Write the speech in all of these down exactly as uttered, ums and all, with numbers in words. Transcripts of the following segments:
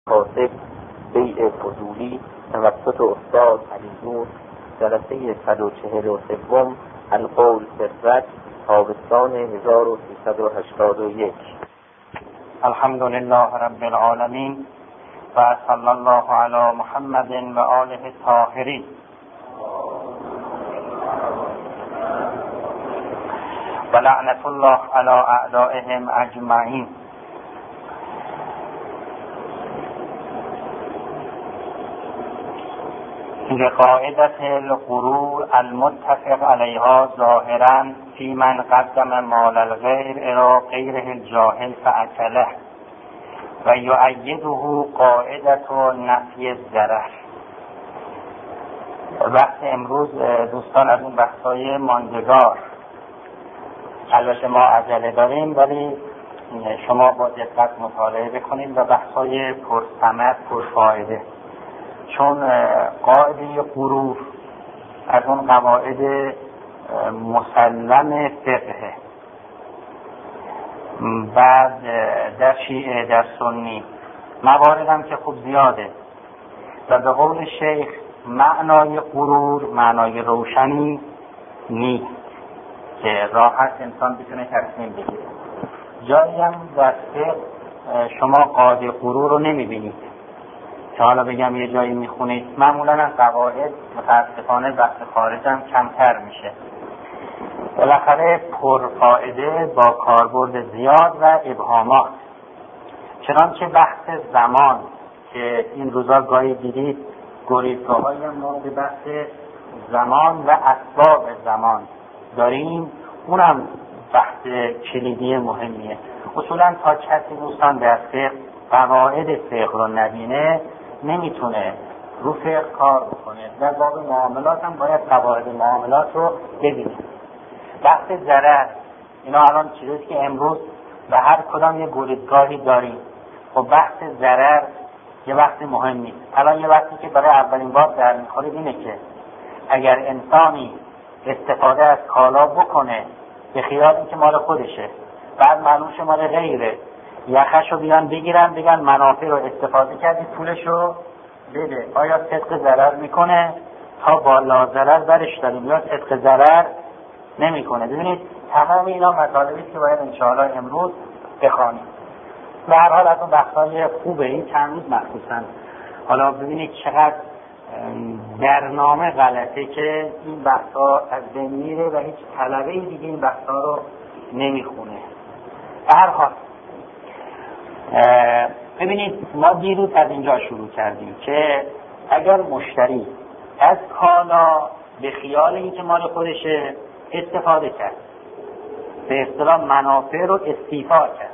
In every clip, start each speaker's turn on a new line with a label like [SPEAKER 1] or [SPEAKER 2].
[SPEAKER 1] کاسب بیع فضولی توسط استاد علی‌نور، جلسه صد و چهل و سوم القول فی تابستان هزار و سیصد و هشتاد و یک.
[SPEAKER 2] الحمد لله رب العالمین و صلی الله علی محمد و آله الطاهرین. و لعنت الله علی اعدائهم اجمعین. لقاعدة الغرور المتفق عليها ظاهرا في من قدم مال الغير الى غيره الجاهل فأكله و يؤيده قاعدة نفی الضرر. بحث امروز دوستان از اون بحث‌های ماندگار، البته ما عجله داریم ولی شما با دقت مطالعه بکنید و بحث‌های پرثمر پرفایده، چون قاعده غرور از اون قواعد مسلم فقه. بعد در شیعه، در سنی موارد هم که خوب زیاده و به قول شیخ معنای غرور معنای روشنی نیست که راحت انسان بتونه تصمیم بگیره. جایی هم در فقه شما قاعده غرور رو نمیبینید که حالا بگم یه جایی میخونید. معمولا از قواعد متاسفانه وقت خارجم کمتر میشه، بالاخره پرفائده با کاربرد زیاد و ابهامات. چنانچه بحث زمان که این روزا گاهی دیدید گریزگاه‌های ما به بحث زمان و اسباب زمان داریم، اونم بحث کلیدی مهمیه. اصولا تا کسی دوستان در فقه قواعد فقه رو نبینه نمیتونه رو فقه کار بکنه. در باب معاملات هم باید قواعد معاملات رو ببینه. بحث ضرر، اینا الان چیزی که امروز به هر کدام یه گریزگاهی داریم. خب بحث ضرر یه بحث مهمی. الان یه وقتی که برای اولین بار در میخورید اینه که اگر انسانی استفاده از کالا بکنه به خیال اینکه مال خودشه، بعد معلوم شه مال غیره، یخش رو بیان بگیرن بگن منافع رو استفاده کردی پولش رو بده، آیا صدق ضرر میکنه؟ تا بالا ضرر برش داریم یا صدق ضرر نمیکنه. ببینید تمام اینا مطالبی که باید انشاءالله امروز بخوانیم. به هر حال از اون بحث‌های خوبه این چند روز مخصوصا. حالا ببینید چقدر برنامه غلطه که این بحث‌ها از بین میره و هیچ طلبه دیگه این بحث‌ها رو نمیخونه. به هر حال ببینید ما دیروز از اینجا شروع کردیم که اگر مشتری از کالا به خیال اینکه مال خودشه استفاده کرد، به اصطلاح منافع رو استیفا کرد،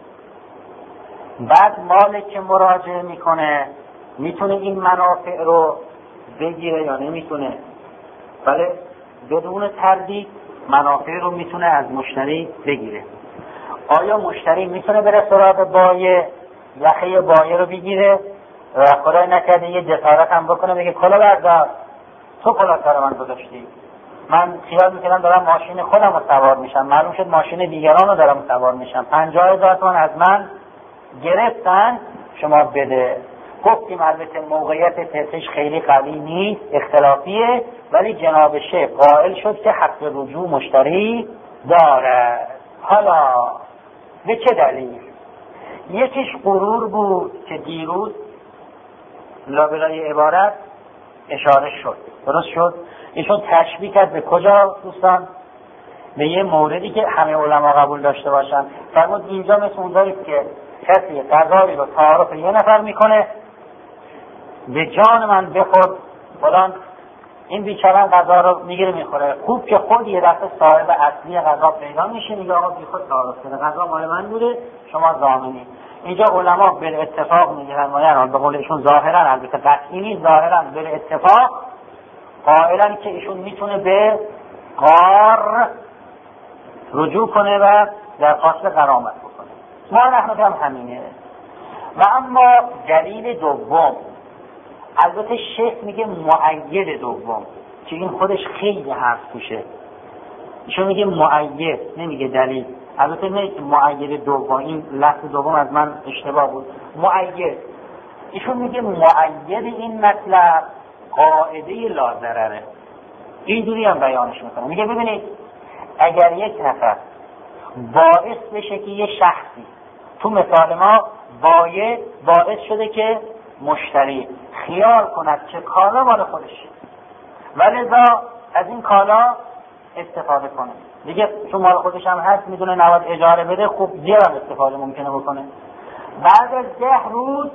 [SPEAKER 2] بعد مال که مراجعه میکنه میتونه این منافع رو بگیره یا نمیتونه؟ بله، بدون تردید منافع رو میتونه از مشتری بگیره. آیا مشتری میتونه بره سراغ بایع، یخه بایع رو بگیره و خدای نکرده یه جسارت هم بکنه بگه کلا بردار، تو کلا سر من گذاشتی، من خیال میکنم دارم ماشین خودم رو سوار میشم، معلوم شد ماشین دیگران رو دارم سوار میشم، پنجاه هزار تومان از من گرفتن، شما بده. گفتیم البته موقعیت فقهش خیلی قوی نیست، اختلافیه، ولی جناب شیخ قائل شد که حق رجوع مشتری داره. حالا به چه دلیل؟ یکیش غرور بود که دیروز لابلای عبارت اشاره شد، درست شد؟ ایشون تشبیه کرد به کجا دوستان؟ به یه موردی که همه علما قبول داشته باشن. فرمود اینجا مثل اونجاییست که کسی قضایی رو تعارف یه نفر میکنه، به جان من بخور فلان، این بیچاره غذا رو میگیره میخوره. خوب که خود یه دفعه صاحب اصلی غذا پیدا میشه، میگه آقا بی خود تعارف کنه، غذا مال من بوده شما ضامنی. اینجا علما به اتفاق میگیرن و یعنی به قول ایشون ظاهرا، البته قطعی نیست، ظاهرا به اتفاق قائلن که ایشون میتونه به قار رجوع کنه و درخواست غرامت بکنه. ما رحمت هم همینه. و اما دلیل دوم، البته شیخ میگه مؤید دوم که این خودش خیلی حرف توشه، ایشون میگه مؤید نمیگه دلیل. البته نه مؤید دوم، این لفظ دوم از من اشتباه بود. مؤید ایشون میگه مؤید این مطلب قاعده لازرره. اینجوری هم بیانش میکنه، میگه ببینید اگر یک نفر باعث بشه که یه شخصی، تو مثال ما بایع باعث شده که مشتری خیال کند که کالا مال خودشه و لذا از این کالا استفاده کنه، دیگه چون مال خودش هم هست میدونه نباید اجاره بده، خوب زیاد استفاده ممکنه بکنه. بعد از ده روز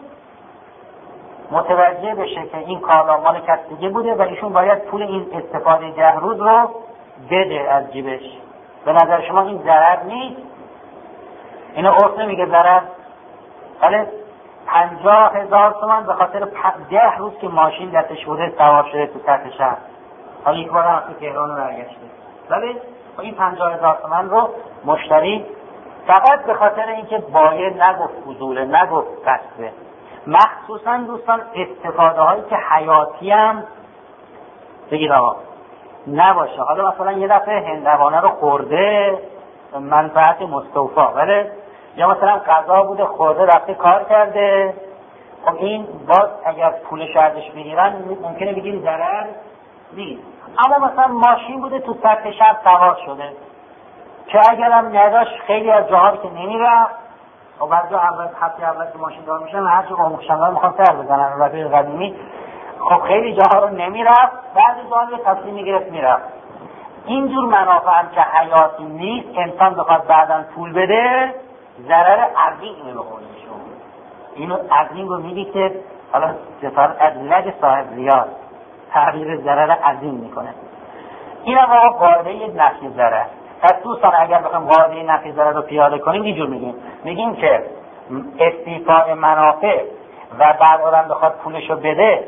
[SPEAKER 2] متوجه بشه که این کالا مال کس دیگه بوده و ایشون باید پول این استفاده ده روز رو بده از جیبش. به نظر شما این ضرر نیست؟ اینو عرف نمیگه ضرر؟ ولی پنجاه هزار تومان به خاطر ده روز که ماشین دستش بوده سوار شده تو سطح شهر، حالا یک بار هم تو تهران رو برگشته، ولی این پنجاه هزار تومان رو مشتری فقط به خاطر اینکه بایع نگفت فضوله، نگفت قصده. مخصوصا دوستان استفاده هایی که حیاتی هم بگید آقا نباشه. حالا مثلا یه دفعه هندوانه رو خورده منفعت مستوفا، ولی یا مثلا غذا بوده خورده رفته کار کرده، خب این باز اگر پولش ازش بگیرن ممکنه بگیم ضرر نیست. اما مثلا ماشین بوده تو سطح شب سوار شده که اگرم نداشت خیلی از جاهایی که نمیرفت، خب بعضی اول هفته اول که ماشین دار میشن هر چه قومشنگاه میخوان سر بزنن رفیق قدیمی، خب خیلی جاها رو نمیرفت، بعضی جاها رو تصمیم میگرفت میرفت. اینجور منافع هم که حیاتی نیست انسان بخواد بعداً پول بده ضرر عظیمه به قولشون. اینو عظیم رو میگی که حالا جسارت از لج صاحب ریاض تعبیر ضرر عظیم میکنه. این هم آقا قاعده نفی ضرر. پس دوستان اگر بخوایم قاعده نفی ضرر رو پیاده کنیم اینجور میگیم میگیم که استیفاء منافع و بعد آدم بخواد پولشو بده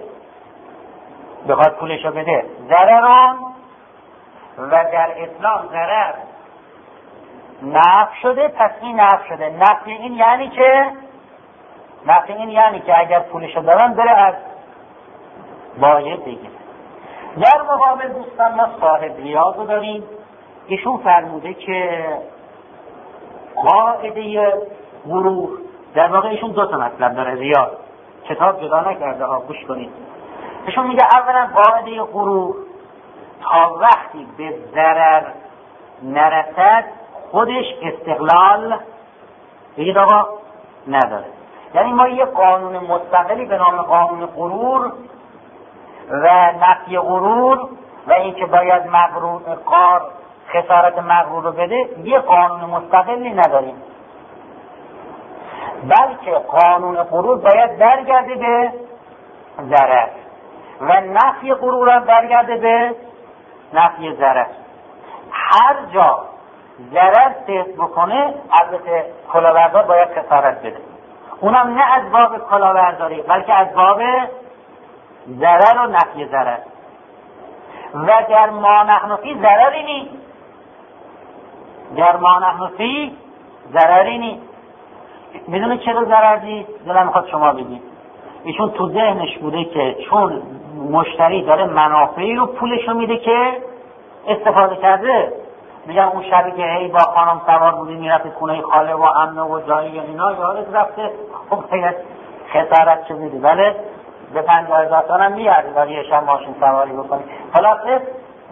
[SPEAKER 2] بخواد پولشو بده ضرران و در اسلام ضرر نفی شده. پس این نفی شده. نفی این یعنی که نفی این یعنی که اگر پولشو دارن بره از بایع بگیره. در مقابل دوستان ما صاحب ریاض رو داریم، ایشون فرموده که قاعده گروه، در واقع ایشون دو تا مطلب داره، ریاض کتاب جدا نکرده ها، گوش کنید. ایشون میگه اولا قاعده گروه تا وقتی به ضرر نرسد خودش استقلال بگید آقا نداره. یعنی ما یه قانون مستقلی به نام قانون غرور و نفی غرور و اینکه باید مغرور قار خسارت مغرور رو بده یه قانون مستقلی نداریم، بلکه قانون غرور باید برگرده به ضرر و نفی غرور هم برگرده به نفی ضرر. هر جا ضرر صرف بکنه البته کلاهبردار باید خسارت بده، اونم نه از باب کلاهبرداری بلکه از باب ضرر و نفی ضرر. و در ما نحن فی ضرری نیست، در ما نحن فی ضرری نیست. میدونه چرا ضرر نیست؟ دلم میخواد شما بگید. ایشون تو ذهنش بوده که چون مشتری داره منافعی رو پولشو میده که استفاده کرده، میگم اون شبی که هی با خانم سوار بودی میرفت خونه خاله و عمه و جایی اینا یادت رفته، خب باید خسارت چه میدی، ولی به پنجاه هزار تومن هم میارده ولی یه شب ماشین سواری بکنی. خلاصه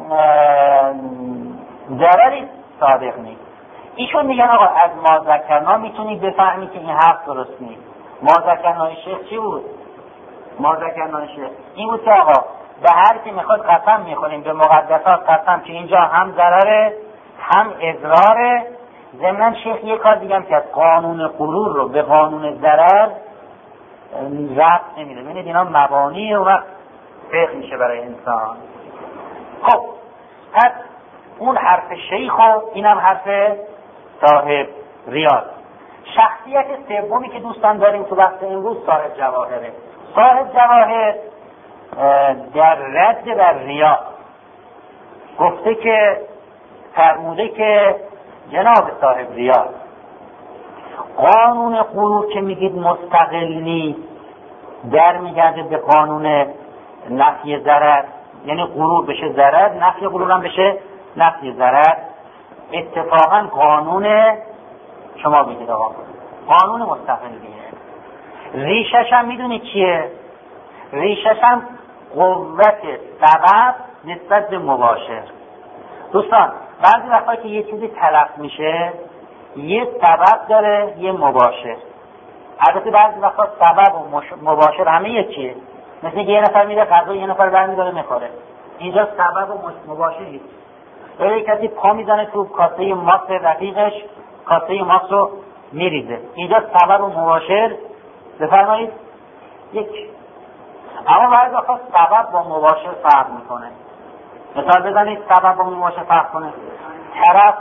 [SPEAKER 2] ضرری صادق نیست. ایشون میگن آقا از ما ذکرنا میتونی بفهمی که این حرف درست نیست. ما ذکرنای شیخ چی بود؟ ما ذکرنای شیخ این بود که آقا به هر کی میخواد قسم میخوریم به مقدسات قسم که اینجا هم ضرره هم اضراره. ضمن شیخ یک کار دیگه هم که از قانون غرور رو به قانون ضرر ربط نمیده. ببینید اینا مبانی و وقت فقه میشه برای انسان. خب پس اون حرف شیخ و اینم حرف صاحب ریاض. شخصیت سومی که دوستان داریم تو وقت امروز صاحب جواهره. صاحب جواهر در رد بر ریاض گفته که فرموده که جناب صاحب ریاض قانون غرور که میگید مستقل نیست در میگرده به قانون نفی ضرر، یعنی غرور بشه ضرر نفی غرور هم بشه نفی ضرر. اتفاقا قانون شما بگید آقا قانون مستقلیه. ریشش هم میدونی چیه؟ ریشش هم قوت سبب نسبت به مباشر. دوستان بعضی وقتا که یه چیزی تلف میشه یه سبب داره یه مباشر. البته بعضی وقتا سبب و مباشر همه یکیه. مثل که یه نفر میره غذا یه نفر برمی داره میخوره، اینجا سبب و مباشر نیست. ولی کسی پا میزنه تو کاسه ماست رفیقش، کاسه ماست رو میریزه، اینجا سبب و مباشر بفرمایید یک. اما بعضی وقتا سبب با مباشر فرق میکنه. مثال بزنید سبب با مباشر فرق کنه. طرف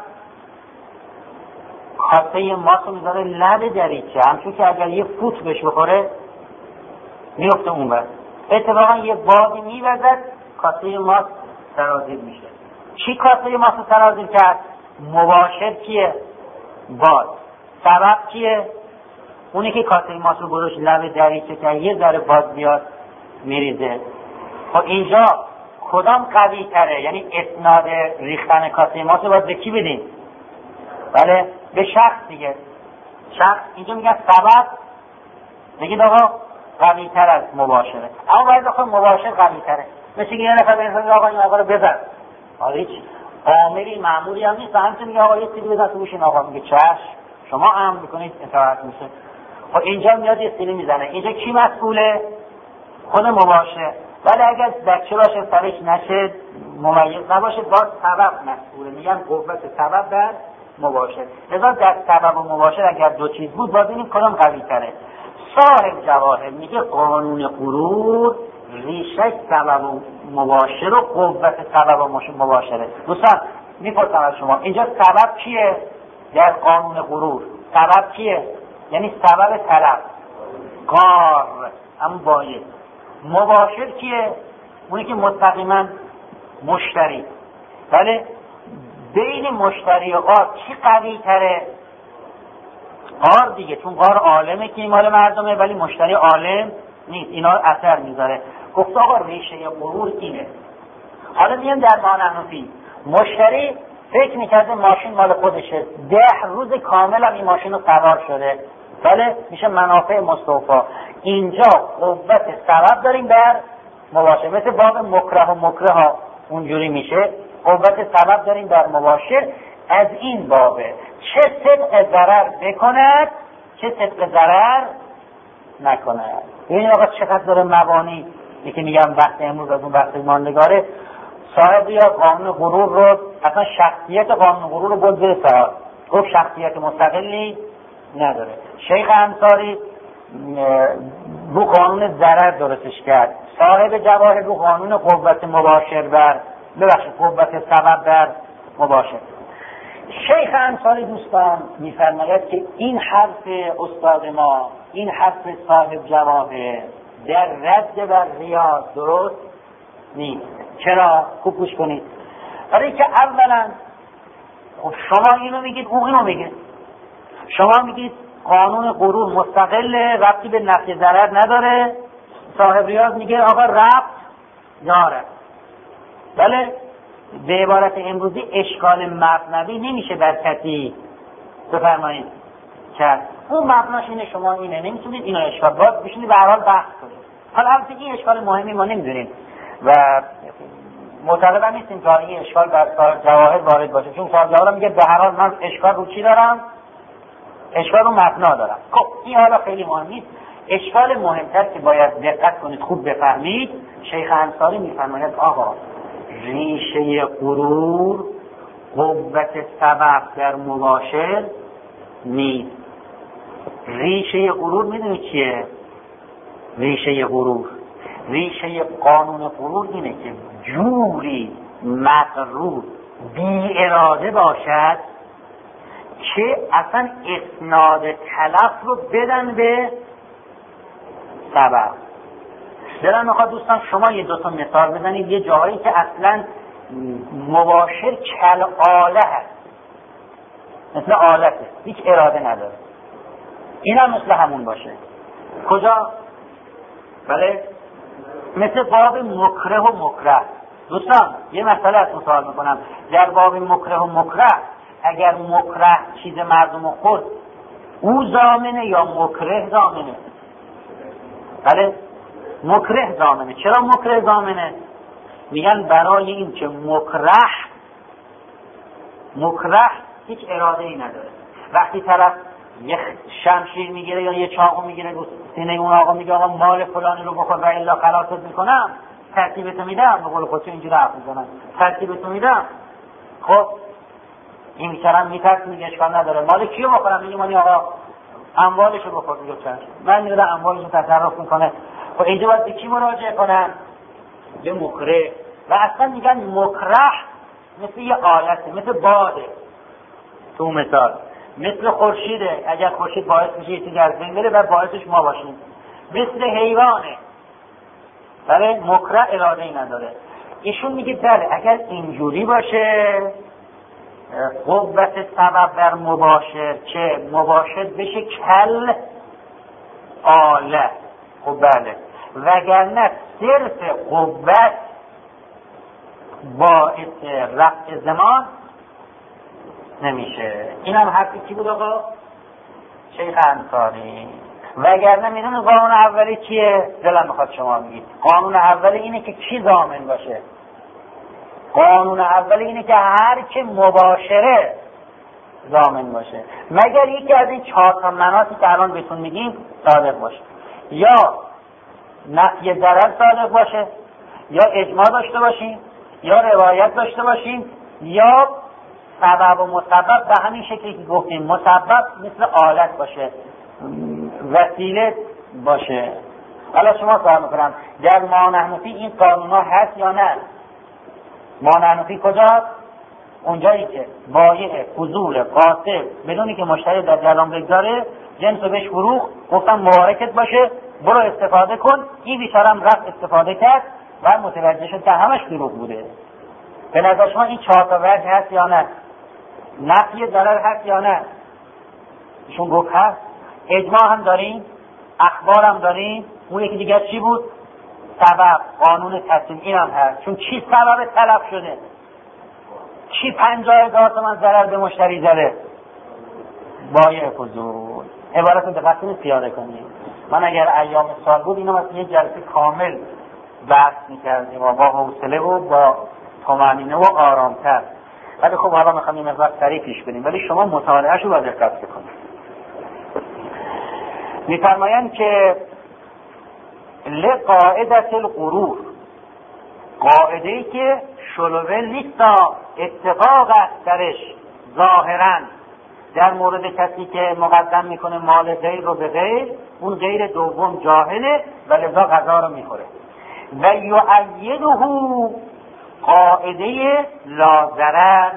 [SPEAKER 2] کاسه ماست رو میذاره لب دریچه، همچون که اگر یه فوت بهش بخوره میفته اون بر. اتفاقا یه بادی میوزد کاسه ماست سرازیر میشه. چی کاسه ماست رو سرازیر کرد؟ مباشر کیه؟ باد. سبب کیه؟ اونی که کاسه ماست رو گذاشت لب دریچه که یه ذره باد بیاد میریزه. خب اینجا کدام قوی تره؟ یعنی اسناد ریختن کاسه ماست رو باید به کی بدیم؟ بله به شخص دیگه. شخص اینجا میگن سبب، میگید آقا قوی تر از مباشره. اما باید آقا مباشر قوی تره. مثل که یه نفر به انسان آقا این آقا رو بزن، حالا هیچ آمری معمولی هم نیست، همچنین میگه آقا یه سیلی بزن تو گوش این آقا، میگه چشم، شما امر میکنید اطاعت میشه. خب اینجا میاد یه سیلی میزنه، اینجا کی مسئوله؟ خود مباشر. ولی اگر بچه باشه سرش نشه ممیز نباشه باز سبب مسئوله. میگن قوت سبب در مباشر. لذا در سبب و مباشر اگر دو چیز بود باز این کدام قوی تره؟ صاحب جواهر میگه قانون غرور ریشه سبب و مباشر و قوت سبب و مباشره. دوستان میپرسم از شما اینجا سبب چیه؟ در قانون غرور سبب چیه؟ یعنی سبب طلب قار اما باید. مباشر کیه؟ اونی که مستقیما مشتری. ولی بین مشتری و قار چی قوی تره؟ قار دیگه، چون قار عالمه که مال مردمه ولی مشتری عالم نیست، اینا اثر میذاره. گفت آقا ریشه غرور اینه. حالا میان در مانحنفی مشتری فکر میکرده ماشین مال خودشه، ده روز کامل هم این ماشین رو سوار شده، بله میشه منافع مستوفا. اینجا قوت سبب داریم بر مباشر، مثل باب مکره و مکره ها اونجوری میشه. قوت سبب داریم بر مباشر از این بابه چه صدق ضرر بکند چه صدق ضرر نکند. این آقا چقدر داره مبانی یکی میگم بحث امروز از اون بحث ماندگاره. صاحب یا قانون غرور رو اصلا شخصیت قانون غرور رو بزرگ سوال گفت شخصیت مستقلی نداره. شیخ انصاری رو قانون ضرر درستش کرد، صاحب جواهر رو قانون قوت مباشر بر ببخشید قوت سبب بر مباشر. شیخ انصاری دوستان میفرماید که این حرف استاد ما، این حرف صاحب جواهر در رد بر ریاض درست نیست. چرا؟ خوب گوش کنید. برای که اولا خب شما اینو میگید او اینو میگید. شما میگید قانون غرور مستقله، ربطی به نفع ضرر نداره. صاحب ریاض میگه آقا ربط داره. بله به عبارت امروزی اشکال مبنوی نمیشه بر کسی بفرمایید کرد. اون مبناش اینه، شما اینه، نمیتونید اینو اشکال باید بشینید به هر حال بحث کنید. حالا البته این اشکال مهمی ما نمیدونیم و معتقد هم نیستیم که این اشکال بر جواهر وارد باشه، چون صاحب جواهر میگه به هر حال من اشکال رو چی دارم؟ اشکال رو مبنا دارم. خب این حالا خیلی مهم نیست. اشکال مهمتر که باید دقت کنید خوب بفهمید، شیخ انصاری میفرماید آقا ریشه غرور قوت سبب در مباشر نیست. ریشه غرور میدونی چیه؟ ریشه غرور ریشه قانون غرور اینه که جوری مغرور بی اراده باشد که اصلا اسناد تلف رو بدن به سبب. دلم میخواد دوستان شما یه دوتا مثال بزنید یه جایی که اصلا مباشر کل آله هست، مثل آلته، هیچ اراده نداره. این هم مثل همون باشه. کجا؟ بله مثل باب مکره و مکره. دوستان یه مسئله از سوال میکنم، در باب مکره و مکره اگر مکره چیز مردم خود او ضامنه یا مکره ضامنه؟ بله مکره ضامنه. چرا مکره ضامنه؟ میگن برای این که مکره مکره هیچ اراده ای نداره. وقتی طرف یه شمشیر میگیره یا یه چاقو میگیره سینه اون آقا میگه آقا مال فلانی رو بخور و الا خلاصت میکنم، ترتیبتو میدم، به قول خودش اینجوری حرف میزنن، ترتیبتو میدم. خب این بیچاره میترس میگه اشکال نداره، مال کیو بخورم؟ میگه مال آقا اموالشو بخور. میگه چش، من میرم اموالشو تصرف میکنه. خب اینجا باید به کی مراجعه کنم؟ به مکره. و اصلا میگن مکره مثل یه آلته، مثل باده تو مثال، مثل خورشیده. اگر خورشید باعث میشه یه چیزی از بین بره و باعثش ما باشیم، مثل حیوانه. بله مکره اراده ای نداره. ایشون میگه بله اگر اینجوری باشه قوت سبب در مباشر که مباشر بشه کل آله. خب بله، وگرنه صرف قوت باعث رفع زمان نمیشه. این هم حرفی کی بود آقا؟ شیخ انصاری. وگرنه میدونی قانون اولی چیه؟ دلم میخواد شما بگید. قانون اولی اینه که کی ضامن باشه؟ قانون اولی اینه که هر که مباشره ضامن باشه، مگر یکی از این چهار تا مناطی که الان بهتون میگیم صادق باشه. یا نفی ضرر صادق باشه، یا اجماع داشته باشیم، یا روایت داشته باشیم، یا سبب و مسبب به همین شکلی که گفتیم. مسبب مثل آلت باشه، وسیله باشه. حالا شما سوال میکنم در ما نحن فی این قانون ها هست یا نه؟ ما نحن فی کجاست؟ اونجایی که بایع فضول قاصد بدونی که مشتری در جلان بگذاره جنس بهش فروخ، گفتم مبارکت باشه برو استفاده کن، این بیچارم رفت استفاده کرد و متوجه شد که همش دروغ بوده. به نظر شما این چهار تا وجه هست یا نه؟ نفی ضرر هست یا نه؟ ایشون گفت هست. اجماع هم داریم، اخبار هم داریم. اون یکی دیگر چی بود؟ سبب، قانون تصمیم. این هم هست. چون چی سبب تلف شده؟ چی پنجاه هزار تومان ضرر به مشتری زده؟ بایع فضول. عبارت رو دقت کنید پیاده کنید. من اگر ایام سال بود اینو مثلا یه جلسه کامل بحث میکردیم و با حوصله و با طمأنینه و آرامتر. ولی خب حالا میخوام این مقدار سریع پیش بریم، ولی شما مطالعه‌اش رو با دقت بکنید. میفرمایند که لقاعدة الغرور، قاعده‌ای که شلوه نیست، اتفاق است درش ظاهراً در مورد کسی که مقدم میکنه مال غیر رو به غیر، اون غیر دوم جاهله و لذا غذا رو میخوره. و یؤیده قاعده لا ضرر،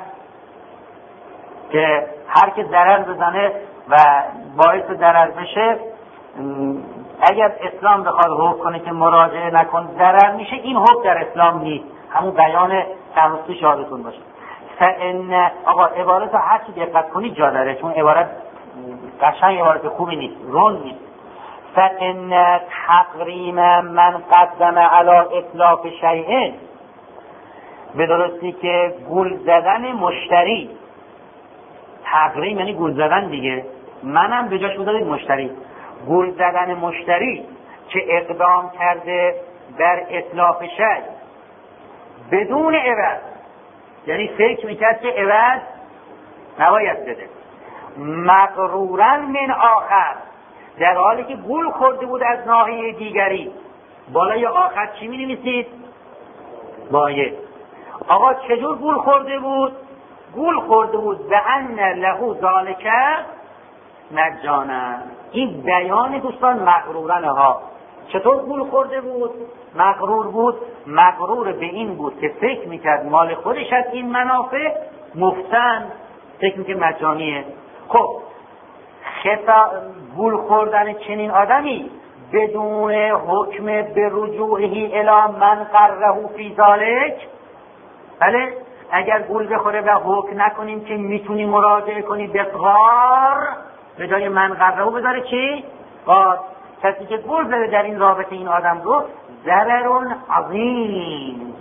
[SPEAKER 2] که هر که ضرر بزنه و باعث ضرر بشه، اگر اسلام بخواد حکم کنه که مراجعه نکن ضرر میشه، این حکم در اسلام نیست. همون بیان تنوستی شاهدتون باشه. فان آقا عبارت هر چی دقت کنی جا داره، چون عبارت قشنگ عبارت خوبی نیست، رون نیست. فان تقریم من قدم علی اطلاق شیء، به درستی که گول زدن مشتری، تقریم یعنی گول زدن دیگه، منم به جاش بذارید مشتری، گول زدن مشتری که اقدام کرده در اطلاق شیء بدون عوض، یعنی فکر میکرد که عوض نباید بده، مغرورا من آخر، در حالی که گول خورده بود از ناحیه دیگری. بالای آخر چی می نویسید؟ بایع. آقا چجور گول خورده بود؟ گول خورده بود به ان له ذالک مجانا. این بیان دوستان مغرورن ها. چطور گول خورده بود؟ مغرور بود. مغرور به این بود که فکر میکرد مال خودش از این منافع مفتن، فکر میکرد مجانیه. خب خطا گول خوردن چنین آدمی بدون حکم به رجوعه الی من قره فی ذالک، بله اگر گول بخوره و حکم نکنیم که میتونی مراجعه کنی به غار، به جای من قره بذاره چی؟ غار. کسی که گول زده در این رابطه این آدم رو ضرر عظیم،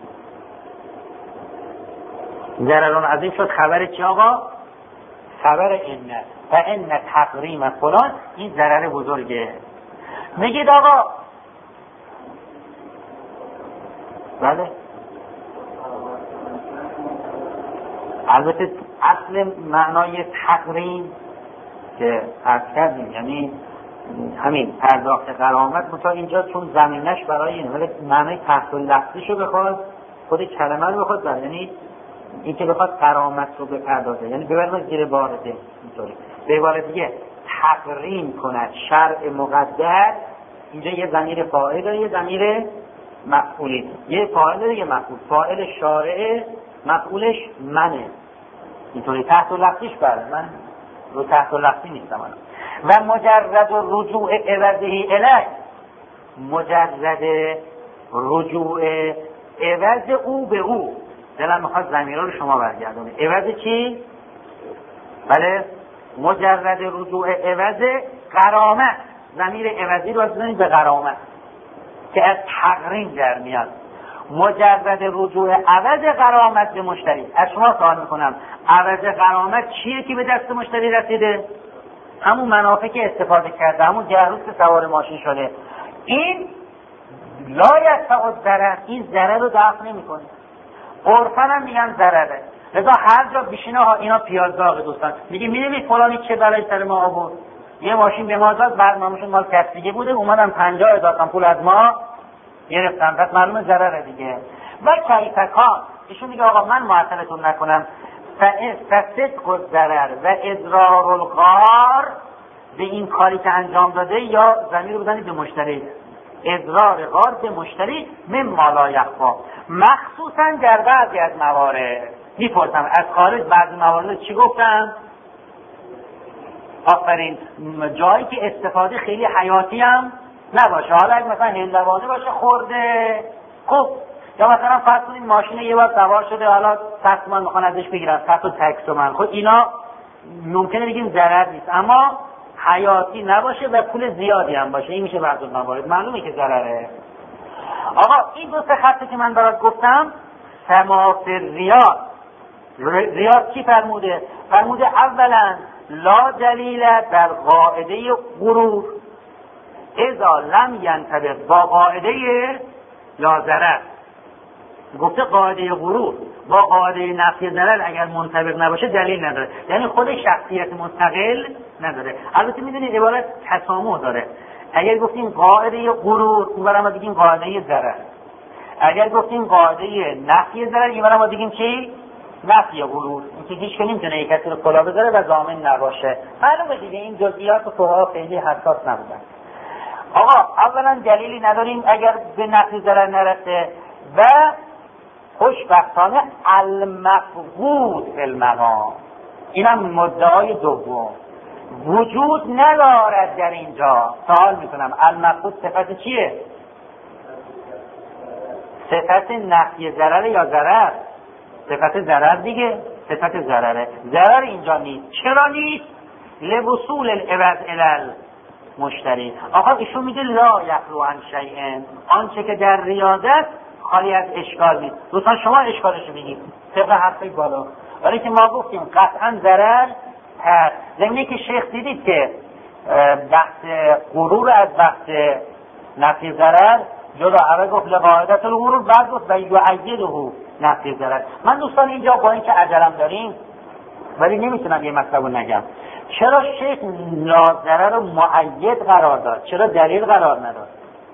[SPEAKER 2] ضرر عظیم شد. خبر چی آقا؟ خبر اینه و این تقریم فلان، این ضرر بزرگه. میگید آقا بله البته اصل معنای تقریم که عرض کردیم یعنی همین پرداخت غرامت، مثلا اینجا چون زمینش برای اینه، ولی معنای تحت لفظیش رو بخواد خود کلمه رو بخواد بر، یعنی این که بخواد غرامت رو بپردازه یعنی ببرد زیر بارده. اینطوری به عبارت دیگه تقریم کند شرع مقدر. اینجا یه ضمیر فاعل داره، یه ضمیر مفعولی، یه فاعل داره یه مفعول. فاعل شارع، مفعولش منه. اینطوری تحت لفظیش بره، من رو تحت لفظی نیستم الان. و مجرد رجوع عوضه الیه، مجرد رجوع عوض او به او. دلم میخواد ضمیرها رو شما برگردونه. عوض چی؟ بله مجرد رجوع عوض غرامت. ضمیر عوضی رو بزنید به غرامت که از تقریم در میاد. مجرد رجوع عوض غرامت به مشتری. از شما سوال میکنم عوض غرامت چیه که به دست مشتری رسیده؟ همون منافع که استفاده کرده، همون جهروز که سوار ماشین شده. این لا یدفع ضرر، این ضرر رو دفع نمیکنه. عرفاً هم میگن ضرره. لذا هر جا بشینه ها اینا پیاز داغ دوستان میگه میدونی فلانی چه بلایی سر ما آورد، یه ماشین به ما داد، برنامه‌شون مال کس دیگه بوده، اومدن پنجاه دادن پول از ما گرفتن، پس معلومه ضرره دیگه. و کیفکان ایشون میگه آقا من معطلتون نکنم، فصدق الضرر و اضرار الغار به این کاری که انجام داده، یا ضمیر رو بزنید به مشتری، اضرار غار به مشتری مما لا یخفی، مخصوصا در بعضی از موارد. میپرسم از خارج بعضی موارد چی گفتم؟ آفرین، جایی که استفاده خیلی حیاتی هم نباشه. حالا اگه مثلا هندوانه باشه خورده، خب، یا مثلا فرض کنید ماشین یه بار سوار شده، حالا صد تومن میخوان ازش بگیرن، صد تا تک تومن، خب اینا ممکنه بگیم ضرر نیست، اما حیاتی نباشه و پول زیادی هم باشه، این میشه بعضی موارد معلومه که ضرره. آقا این دو سه خطی که من برات گفتم سماف ریاض. ریاض کی فرموده؟ فرموده اولا لا دلیل در قاعده غرور اذا لم ینطبق با قاعده لا ضرر. گفته قاعده غرور با قاعده نفی ضرر اگر منطبق نباشه دلیل نداره، یعنی خود شخصیت مستقل نداره. البته میدونید عبارت تسامح داره. اگر گفتیم قاعده غرور اونورا ما بگیم قاعده ضرر، اگر گفتیم قاعده نفی ضرر اینورا ما بگیم چی؟ نفی غرور. اینکه هیچ که نمیتونه یک کسی رو کلا بذاره و ضامن نباشه. معلومه دیگه این جزئیات و فقها خیلی حساس نبودن. آقا اولا دلیلی نداریم اگر به نفی ضرر نرسه، و خوشبختانه المفقود فی المقام، اینم مدعای دوم، وجود ندارد در اینجا. سوال میکنم المفقود صفت چیه؟ صفت نفی ضرر یا ضرر؟ صفت ضرر دیگه، صفت ضرره. ضرر اینجا نیست. چرا نیست؟ لوصول العوض الی مشتری. آقا ایشون میگه لا یخلو عن شیء، آنچه که در ریاضت خالی از اشکال نیست. دوستان شما اشکالش رو بگید طبق حرفی بالا، ولی که ما گفتیم قطعا ضرر هست. زمینه که شیخ دیدید که بحث غرور از بحث نفی ضرر جدا، اول گفت لقاعدت الغرور، بعد گفت و یعیده نفی ضرر. من دوستان اینجا با اینکه عجلم داریم ولی نمیتونم یه مطلب رو نگم، چرا شیخ ناظره رو مؤید قرار داد؟ چرا دلیل قرار نداد؟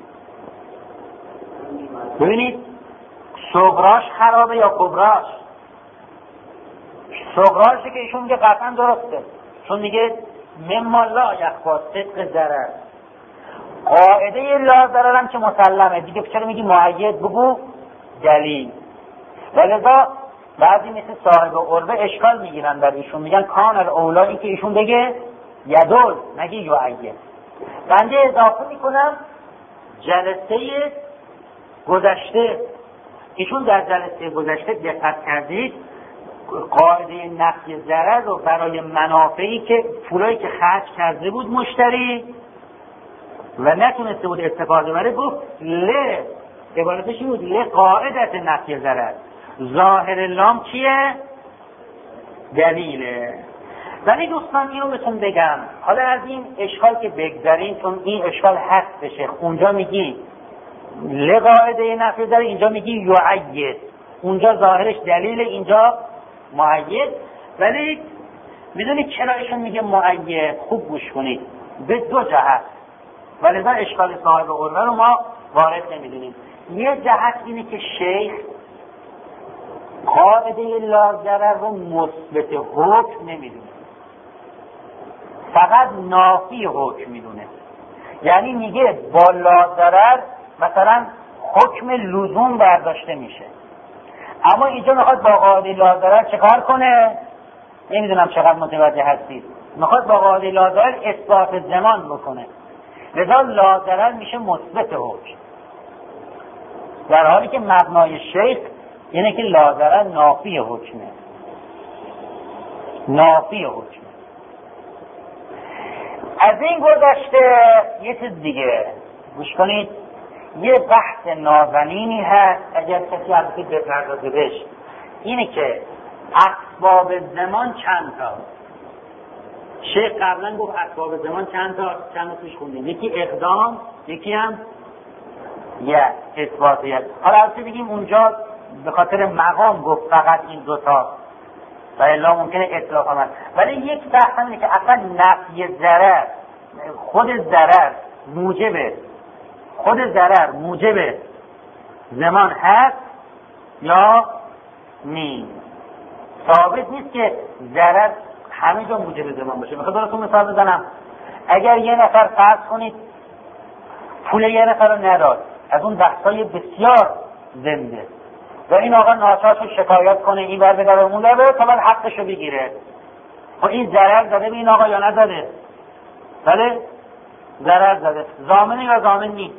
[SPEAKER 2] ببینید صغراش خرابه یا کبراش؟ صغراشه که ایشون میگه قطعا درسته، چون میگه مما لا یخفی صدق ضرر. قاعده لا ضرر هم که مسلمه دیگه، چرا میگی مؤید؟ بگو دلیل. ولذا بعضی مثل صاحب عروه اشکال میگیرن در ایشون، میگن کان الاولی که ایشون بگه یدل نگه یعید. بنده اضافه میکنم جلسه گذشته، ایشون در جلسه گذشته دقت کردید قاعده نفی ضرر رو برای منافعی که پولایی که خرج کرده بود مشتری و نتونسته بود استفاده بره، گفت ل عبارتش بود ل قاعدت نفی ضرر. ظاهر لام چیه؟ دلیله. ولی دوستان اینو بهتون بگم، حالا از این اشکال که بگذارین، چون این اشکال هست بشه، اونجا میگی لقاعده نفی داره، اینجا میگی یعید، اونجا ظاهرش دلیل، اینجا مؤید. ولی میدونید چرا ایشون میگه مؤید؟ خوب گوش کنید، به دو جهت، ولذا اشکال صاحب قربه رو ما وارد نمیدونیم. یه جهت اینه که شیخ قاعده لاضرر رو مثبت حکم نمیدونه، فقط نافی حکم میدونه. یعنی میگه با لاضرر مثلا حکم لزوم برداشته میشه، اما اینجا میخواد با قاعده لاضرر چه کار کنه؟ نمیدونم چقدر متوجه هستید. میخواد با قاعده لاضرر اثبات زمان بکنه، لذا لاضرر میشه مثبت حکم، در حالی که مبنای شیخ اینه که لاضرر نافی حکمه، نافی حکمه. از این گذشته یه چیز دیگه گوش کنید، یه بحث نازنینی هست اگر کسی البته بپردازه بهش، اینه که اسباب زمان چند تا. شیخ قبلا گفت اسباب زمان چند تا، چند تا توش خوندیم، یکی اقدام، یکی هم یه اثبات یه. حالا البته بگیم اونجا به خاطر مقام گفت فقط این دوتا و الا ممکنه اطلاق هم هست، ولی یک بحث اینه که اصلا نفی ضرر، خود ضرر موجب خود ضرر موجب زمان هست یا نیست. ثابت نیست که ضرر همه جا موجب زمان باشه. میخوام براتون مثال بزنم. اگر یه نفر فرض کنید پول یه نفر رو نداد، از اون بحثای بسیار زنده، و این آقا ناچار شد شکایت کنه، این بر بداره اون بره تا بعد حقشو بگیره، و این ضرر زده به این آقا یا نزده؟ بله ضرر زده. ضامنه یا ضامن نیست؟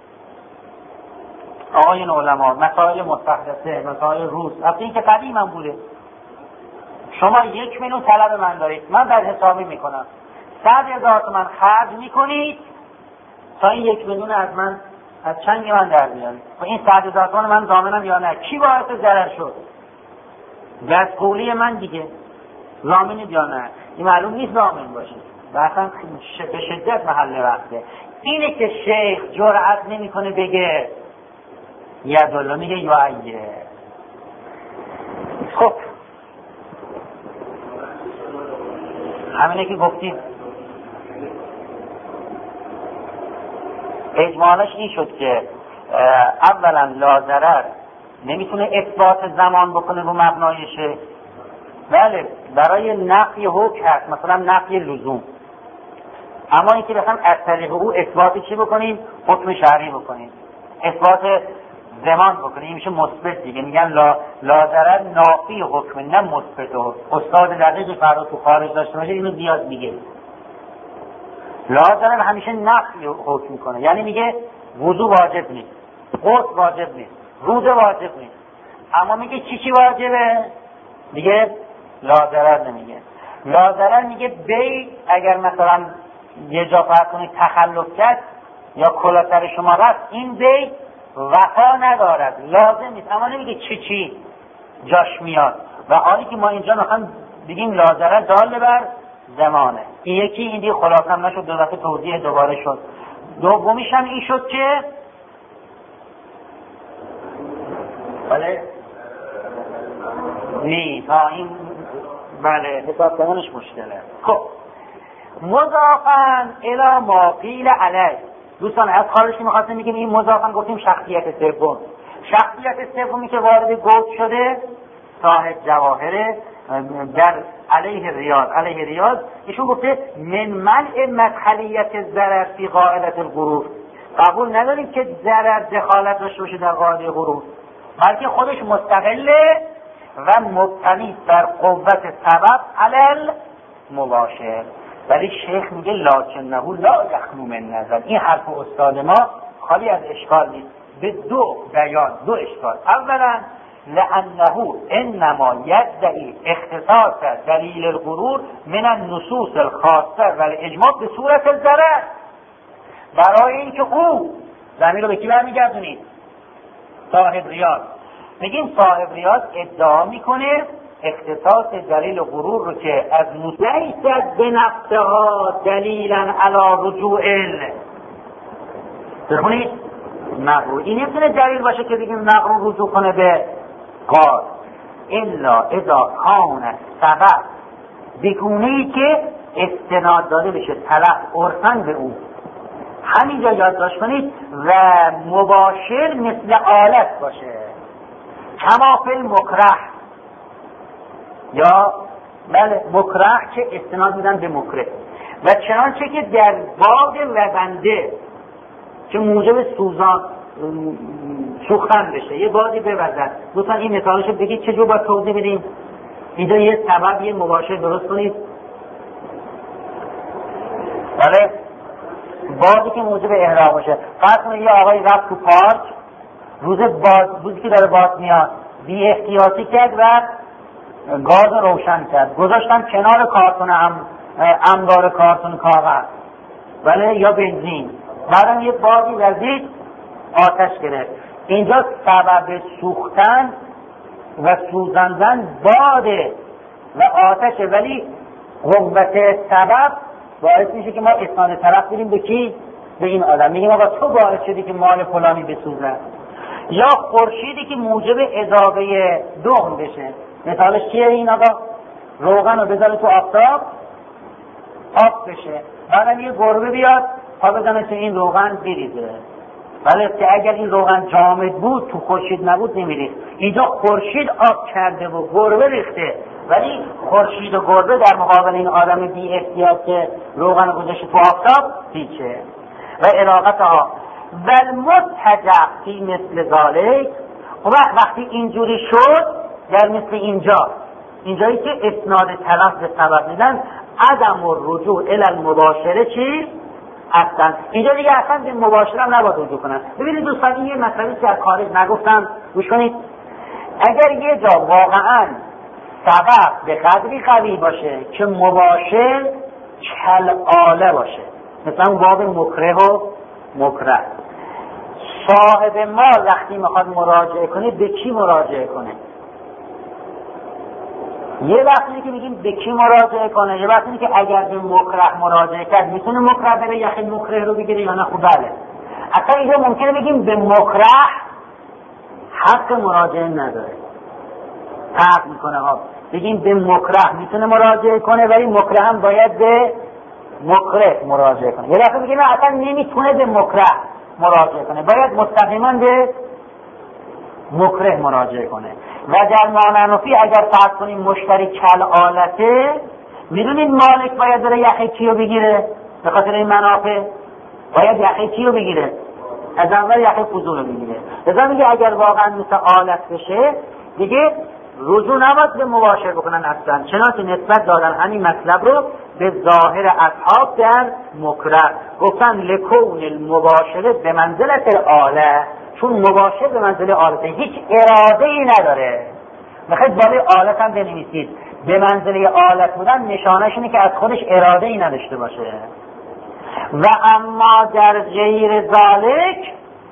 [SPEAKER 2] آقایون علما، مسائل مستحدثه، مسائل روز، البته این که قدیم هم بوده. شما یک میلیون طلب من دارید، من در حسابی میکنم صد هزار تومن خرج میکنید تا این یک میلیون از من از چنگ من در بیارید، و این صد هزار تومن من ضامنم یا نه؟ کی باعث ضرر شد؟ دست قولی من دیگه. ضامنید یا نه؟ این معلوم نیست ضامن باشید، اصلا به شدت محل وقته. اینه که شیخ جرأت نمیکنه بگه یدالله، میگه یعیه. خب همینه که گفتیم. اجمالش این شد که اولا لاضرر نمیتونه اثبات زمان بکنه رو مبنایشه. بله برای نفی حکم هست، مثلا نفی لزوم، اما اینکه بخوام از طریق او اثبات چی بکنیم؟ حکم شرعی بکنیم، اثبات زمان بکنیم، میشه مثبت دیگه. میگن لا لاضرر نافی حکم نه مثبت حکم. استاد دقیق فردا تو خارج داشته باشه اینو زیاد میگه. لاضرر همیشه نفی حکم میکنه، یعنی میگه وضو واجب نیست، غسل واجب نیست، روزه واجب نیست، اما میگه چی چی واجبه؟ میگه لاضرر نمیگه. لاضرر میگه بی اگر مثلا یه جا فرض کنید تخلف کرد یا کلا سر شما رفت، این بی وفا ندارد، لازم نیست، اما نمیگه چی چی جاش میاد. و حالی که ما اینجا میخوام بگیم لاضرر دال بر زمانه. این یکی این دیگه خلاصم نشد، دو دفعه توضیح دوباره شد. دومیش هم این شد که بله نیست، ها این بله حساب کردنش مشکله. خب مضافن الی ما قیل علیه. دوستان از خارجی می‌خواستیم میگیم این مضافن گفتیم شخصیت سوم. شخصیت سومی که وارد گفت شده صاحب جواهر در علیه ریاض علیه ریاض ایشون گفته من منع مدخلیت ضرر فی قاعده الغرور. قبول نداریم که ضرر دخالت داشته باشه در قاعده غرور، بلکه خودش مستقله و مبتنی بر قوت سبب علل مباشر. ولی شیخ میگه لکنه لا یخلو من نظر. این حرف استاد ما خالی از اشکال نیست، به دو بیان، دو اشکال. اولا لانه انما یدعی اختصاص دلیل الغرور من النصوص الخاصه و الاجماع به صورت الضرر. برای اینکه او زمین رو به کی برمیگردونید؟ صاحب ریاض. میگیم صاحب ریاض ادعا میکنه اختصاص دلیل غرور رو که از نصیصت به نفسها دلیلا علی رجوع بخونید مقرون. این نمیتونه دلیل باشه که بگیم مقرون رجوع کنه به قاز، الا اذا کان سبب بگونه‌ای که استناد داده بشه طرف عرفاً به اون. همینجا یادداشت کنید و مباشر مثل آلت باشه، کما فی المکره، یا بله مکره که استناد میدن به مکره، و چنانچه که در باد وزنده که موجب سوزان سوختن بشه، یه بادی بوزد. لطفا این مثالشو بگید چجور باید توضیح بدیم. اینجا یه سبب یه مباشر درست کنید. بله بادی که موجب احراق باشه. فرض کنید یه آقایی رفت تو پارک، روز باد روزی که داره باد میاد بی احتیاطی کرد و گاز روشن کرد، گذاشتن کنار کارتون ام انبار کارتون کاغذ بله یا بنزین، بعدم یه بادی وزید آتش گرفت. اینجا سبب سوختن و سوزاندن باده و آتشه، ولی قوت سبب باعث میشه که ما اسناد طرف بریم به کی؟ به این آدم. میگیم آقا تو باعث شدی که مال فلانی بسوزه. یا خورشیدی که موجب اضافه دهن بشه. مثالش چیه این آقا؟ روغن رو بذاره تو آفتاب آب بشه، بعدم یه گربه بیاد پا بزنه تو این روغن بریزه. ولی که اگر این روغن جامد بود تو خورشید نبود نمیریخت. اینجا خورشید آب کرده و گربه ریخته، ولی خورشید و گربه در مقابل این آدم بی احتیاط که روغن گذاشته تو آفتاب هیچه. و علاقتها و المتجع فی مثل ذالک. و وقتی اینجوری شد در مثل اینجا، اینجایی که اسناد طرف به سبب میدن، عدم الرجوع الی المباشره چی؟ اصلا اینجا دیگه اصلا به مباشره هم نباید رجوع کنن. ببینید دوستان این یه مسئله که از خارج نگفتم گوش کنید. اگر یه جا واقعا سبب به قدری قوی باشه که مباشر کالآله باشه، مثلا باب مکره و مکره، صاحب مال وقتی میخواد مراجعه کنه به کی مراجعه کنه؟ یه وقتی که میگیم به کی مراجعه کنه، یه وقتی که اگر به مکره مراجعه کرد میتونه مکره بره یخی مکره رو بگیره یا نه؟ خب بله. اصلا اینجا ممکنه بگیم به مکره حق مراجعه نداره، فرق میکنه ها. بگیم به مکره میتونه مراجعه کنه ولی مکره هم باید به مکره مراجعه کنه. یه وقتی بگیم اصلا نمیتونه به مکره مراجعه کنه، باید مستقیما به مکره مراجعه کنه. و در مانعنفی اگر فرض کنیم مشتری کل آلته، میدونید مالک باید داره یخی کیو بگیره؟ به خاطر این منافع باید یخی کیو بگیره؟ از اول یخی فضول رو بگیره. لذا میگه اگر واقعا مثل آلت بشه دیگه رجوع نباید به مباشر بکنن اصلا، چنانچه نسبت دادن همین مطلب رو به ظاهر اصحاب در مکره. گفتن لکون المباشره به منزلت الاله، چون مباشر به منزله آلته هیچ اراده ای نداره. میخواید بالای آلت هم بنویسید، به منزله آلت بودن نشانش اینه که از خودش اراده ای نداشته باشه. و اما در غیر ذالک،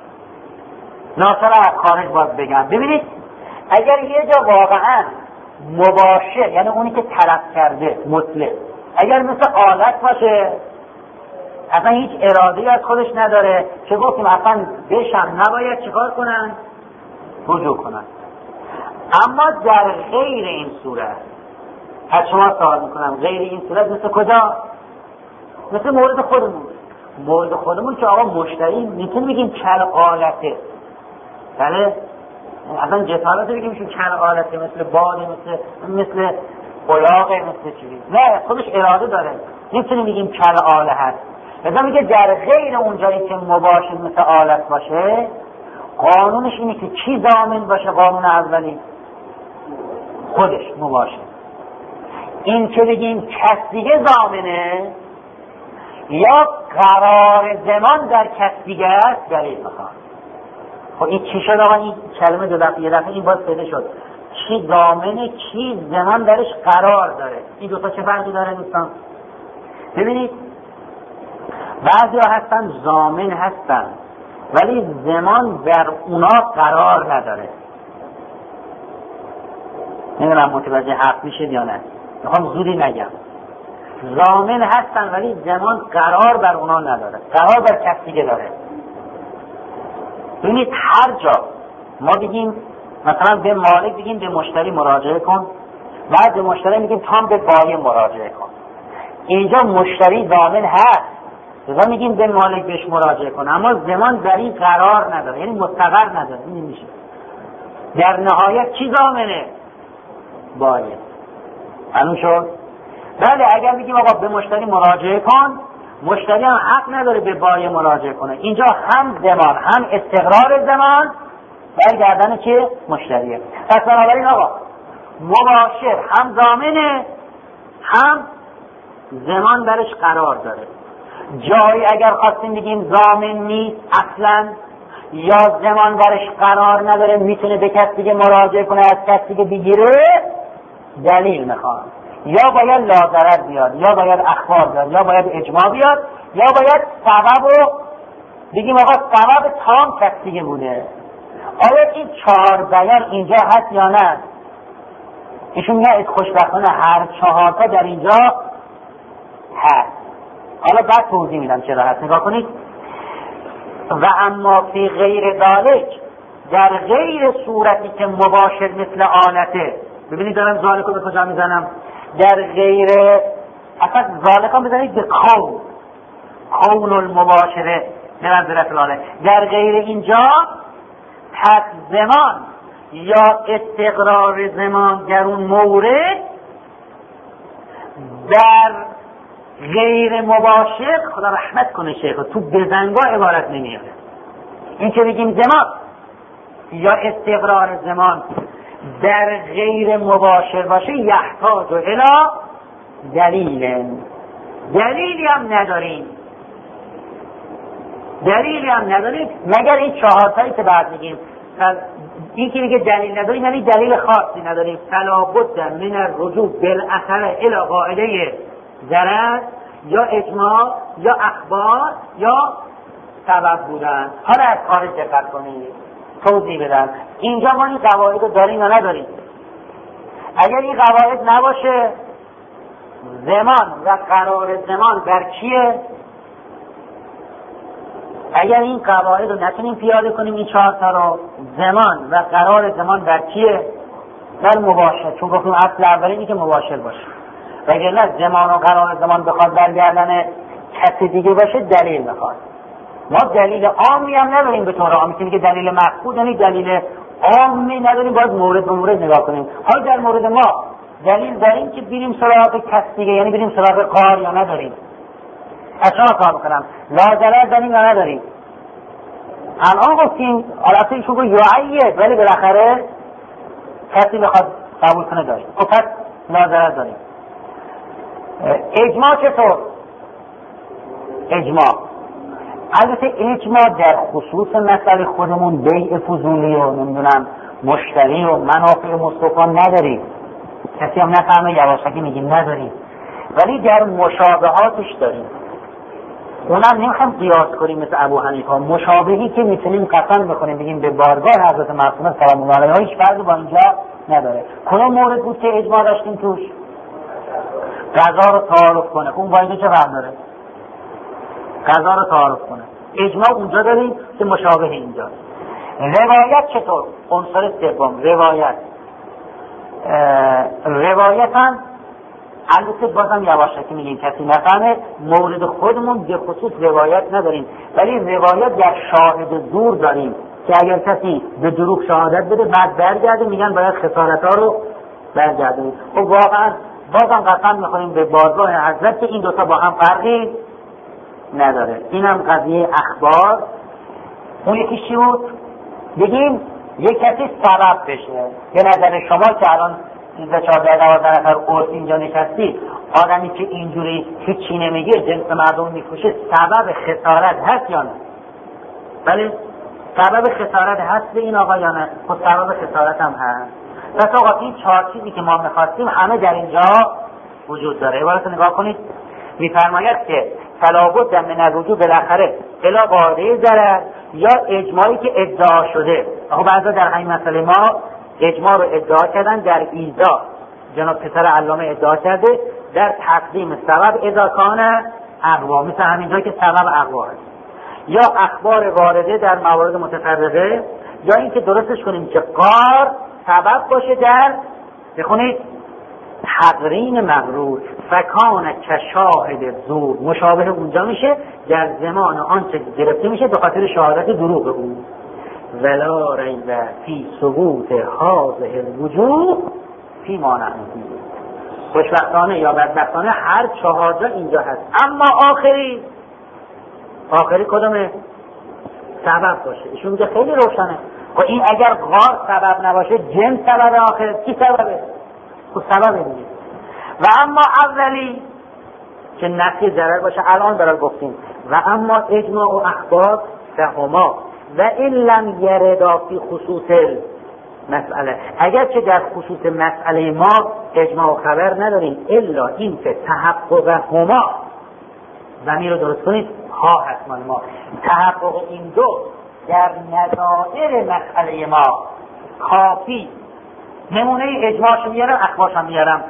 [SPEAKER 2] ناصر از خارج باید بگم. ببینید اگر یه جا واقعا مباشر یعنی اونی که طلب کرده مطلق اگر مثل آلت باشه اصلا هیچ اراده‌ای از خودش نداره، چه گفتیم اصلا بشم نباید چیکار کنن؟ رجوع کنن. اما در غیر این صورت از شما سوال میکنم، غیر این صورت مثل کجا؟ مثل مورد خودمون. مورد خودمون که آقا مشتری میتونیم بگیم کل آلته، بله اصلا جسارت بگیم شو کل آلته، مثل باده، مثل مثل قلاقه، مثل چیزی نه، خودش اراده داره، نمیتونیم بگیم کل آله هست. لذا میگه در غیر اونجایی که مباشر مثل آلت باشه، قانونش اینه که کی ضامن باشه؟ قانون اولی خودش مباشر. این که بگیم کس دیگه ضامنه یا قرار زمان در کس دیگه است دلیل میخواد. خب این چی شد آقا؟ این کلمه دو دفعه یه دفعه این باز پیدا شد، کی ضامنه کی زمان درش قرار داره. این دوتا چه فرقی داره دوستان؟ ببینید بعضی ها هستن ضامن هستن ولی زمان بر اونا قرار نداره. نمیدونم متوجه حق میشه یا نه، میخوام زودی نگم. ضامن هستن ولی زمان قرار بر اونا نداره، قرار بر کس دیگه داره. ببینید هر جا ما بگیم مثلا به مالک بگیم به مشتری مراجعه کن، بعد به مشتری میگیم تام به بایع مراجعه کن، اینجا مشتری ضامن هست، لذا میگیم به مالک بهش مراجعه کن، اما زمان در این قرار نداره، یعنی مستقر نداره. این میشه در نهایت چی ضامنه؟ بایع. معلوم شد؟ بله اگر میگیم آقا به مشتری مراجعه کن، مشتری هم حق نداره به بایع مراجعه کنه. اینجا هم زمان هم استقرار زمان برگردن که مشتریه. پس بنابراین آقا مباشر هم ضامنه هم زمان درش قرار داره. جایی اگر خواستیم بگیم ضامن نیست اصلا یا زمان درش قرار نداره، میتونه به کسی دیگه مراجعه کنه، از کسی دیگه بگیره، دلیل میخواد. یا باید لازرد بیاد، یا باید اخبار بیاد، یا باید اجماع بیاد، یا باید سبب رو بگیم آقا سبب تام کسی دیگه بوده. آیا این چهار بیان اینجا هست یا نه؟ ایشون میگه خوشبختانه هر چهار تا در اینجا هست. حالا بعد توضیح میدم چرا هست. نگاه کنید. و اما فی غیر ذالک، در غیر صورتی که مباشر مثل آلته، ببینید دارم ذالک رو به کجا میزنم، در غیر اصلا ذالک ها میزنید به کون کون المباشره نظرت لاله، در غیر اینجا پس زمان یا استقرار زمان در اون مورد در غیر مباشر، خدا رحمت کنه شیخ، تو بزنگا عبارت نمیاره. این که بگیم زمان یا استقرار زمان در غیر مباشر باشه، یحتاج الی دلیل، دلیلی هم نداریم دلیلی هم نداریم مگر این چهار تایی که بعد میگیم. این که میگه دلیل نداریم یعنی دلیل خاصی نداریم. فلا بد من الرجوع بالاثر الی قاعده ضرر یا اجماع یا اخبار یا سبب بودن. حالا از خارج دقت کنید توضیح بدم. اینجا ما این قواعد رو داریم یا نداریم؟ اگر این قواعد نباشه، زمان و قرار زمان در کیه؟ اگر این قواعد رو نتونیم پیاده کنیم، این چهار تا رو، زمان و قرار زمان در کیه؟ در مباشر. چون گفتیم اصل اولی اینه که مباشر باشه، وگرنه زمان و قرار زمان بخواد برگردن کسی دیگه باشه دلیل میخواد. ما دلیل عامی هم نداریم به طور عامی که میگه دلیل مفقود، یعنی دلیل عامی نداریم، باید مورد به مورد نگاه کنیم. حالا در مورد ما دلیل داریم که بریم سراغ کسی دیگه، یعنی بریم سراغ قار، یا نداریم؟ از شما کار میکنم لازرد داریم یا نداریم؟ الان گفتیم البته ایشون گفت یعید، ولی بالاخره کسی بخواد قبول کنه داریم. خب پس لازرد داریم. اجماع چطور؟ اجماع البته اجماع در خصوص مسئله خودمون بیع فضولی و نمیدونم مشتری و منافع مستقام نداریم، کسی هم نفهمه یواشکی میگیم نداریم، ولی در مشابهاتش داریم. اونم نمیخوام قیاس کنیم مثل ابو حنیفه، مشابهی که میتونیم قسم بکنیم بگیم به بارگاه حضرت معصومه سلام الله علیها هیچ فرقی با اینجا نداره. کدوم مورد بود که اجماع داشتیم توش؟ قضا رو تعارف کنه. اون با اینجا چه فرق داره؟ قضا رو تعارف کنه. اجماع اونجا داریم که مشابه اینجا. روایت چطور؟ عنصر سوم روایت. روایت هم البته بازم یواشکی میگیم کسی نفهمه، مورد خودمون به خصوص روایت نداریم، ولی روایت در شاهد زور داریم که اگر کسی به دروغ شهادت بده بعد برگرده میگن باید خسارت ها رو برگردونیم. خب واقعا بازم قسم میخوریم به بارگاه حضرت که این دوتا با هم فرقی نداره. اینم قضیه اخبار. اون یکی چی بود؟ بگیم یک کسی سبب بشه. به نظر شما که الان سیزده چهارده دوازده نفر قرص اینجا نشستی، آدمی که اینجوری هیچی نمیگه جنس مردم میفروشه، سبب خسارت هست یا نه؟ بله سبب خسارت هست به این آقا یا نه؟ خب سبب خسارت هم هست. پس آقا این چهار چیزی که ما میخواستیم همه در اینجا وجود داره. عبارت نگاه کنید، میفرماید که فلا بد من الرجوع بالاخره الی قاعده ضرر یا اجماعی که ادعا شده. آقا بعضا در همین مسئله ما اجماع رو ادعا کردن در ایزا، جناب پسر علامه ادعا کرده در تقدیم سبب اذا کان اقوا، مثل همینجا که سبب اقوا هست. یا اخبار وارده در موارد متفرقه، یا اینکه درستش کنیم که غار سبب باشه در بخونید تقرین مغرور فکان کشاهد زور، مشابه اونجا میشه در زمان آنچه گرفته میشه به خاطر شهادت دروغ او. ولا ریب فی ثبوت هذه الوجوه فی ما نحن فیه. خوشبختانه یا بدبختانه هر چهار جا اینجا هست. اما آخری آخری کدومه؟ سبب باشه. ایشون میگه خیلی روشنه. و این اگر غار سبب نباشه جن سبب آخر کی سببه؟ خود سببه دیگه. و اما اولی که نفی ضرر باشه الان برای گفتیم. و اما اجماع و اخبار فهما و این لم یردا فی خصوص مسئله، اگر که در خصوص مسئله ما اجماع و خبر نداریم الا این که تحقق هما ضمیر رو درست کنید ها هست مال ما، تحقق این دو در نظائر مسئله ما کافی. نمونه اجماعشو میارم اخبارشو میارم.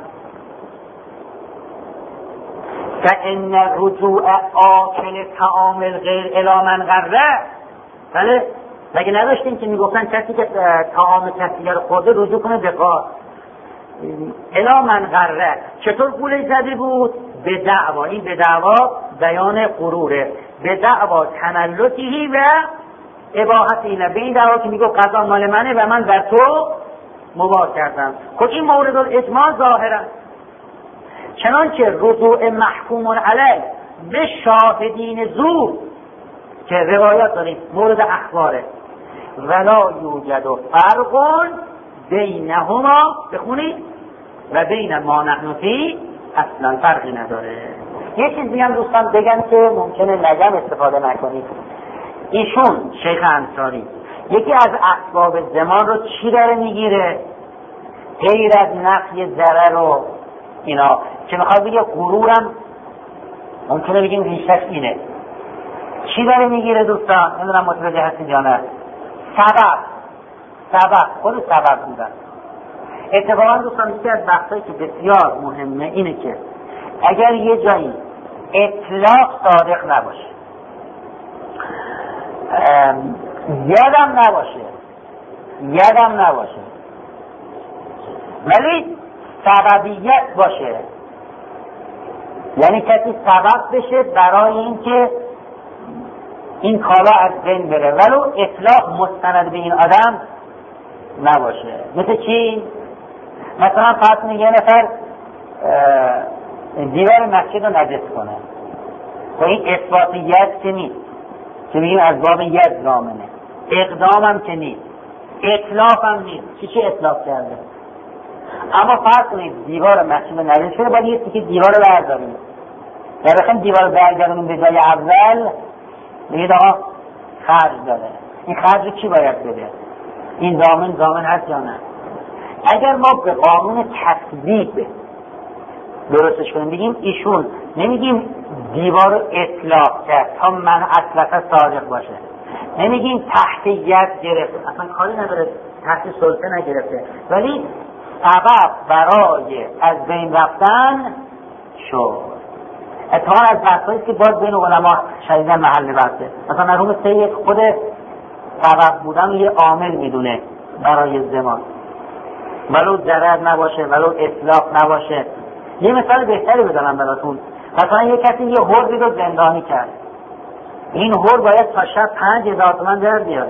[SPEAKER 2] فإن رجوع آکل طعام الغیر الی من غره، بله مگه نداشتیم که میگفتن کسی که طعام کسی رو خورده رجوع کنه به غار الی من غره. چطور گوله زده بود؟ به دعوا، این به دعوا بیان غروره، به دعوا تملکی و اباحت اینه، به این دعوا که میگو قضا مال منه و من بر تو مباح کردم. خب این مورد الاجماع ظاهرا، چنانچه رجوع محکوم علیه به شاهدین زور که روایات داریم مورد اخباره، ولا یوجد فرق بینهما بخونید و بین ما نحن فی اصلا فرقی نداره. یه چیز دیگه هم دوستان بگم که ممکنه نگم استفاده نکنید. ایشون شیخ انصاری یکی از اسباب زمان رو چی داره میگیره؟ غیر از نفی ضرر و اینا که میخواد بگه غرورم ممکنه بگیم ریشش اینه. چی داره میگیره دوستان؟ نمیدونم متوجه هستید یا نه. سبب سبب خود سبب بودن. اتفاقا دوستان یکی از بحثایی که بسیار مهمه اینه که اگر یه جایی اطلاق صادق نباشه، یادم نباشه یادم نباشه ولی سببیت باشه، یعنی کسی سبب بشه برای اینکه این کالا از بین بره ولو اطلاق مستند به این آدم نباشه. مثل چی؟ مثلا فرض یه نفر دیوار مسجد رو نجس کنه، خب این اثباتیت که نیست که بگیم از باب ید ضامنه، اقدام هم که نیست، اطلاق هم نیست. چی چی اطلاق کرده؟ اما فرض کنید دیوار مسجد رو نجس کنه، باید یه که دیوار رو برداریم یا بخیم دیوار رو برگردونیم به جای اول، بگید آقا خرج داره، این خرج رو کی باید بده؟ این ضامن ضامن هست یا نه؟ اگر ما به قانون تکذیب درستش کنیم بگیم ایشون نمیگیم دیوار رو اطلاق کرد تا من اصلا صادق باشه، نمیگیم تحت ید گرفت، اصلا کاری نداره تحت سلطه نگرفته، ولی سبب برای از بین رفتن شد. اتفاقا از بحثاییست که باز بین علما شدیدن محل بحثه. مثلا مرحوم سید خود سبب بودن یه عامل میدونه برای زمان، ولو ضرر نباشه ولو اطلاق نباشه. یه مثال بهتری بزنم براتون. مثلا یه کسی یه حربی رو زندانی کرد، این حرب باید تا شب پنج هزار تومن در بیاره،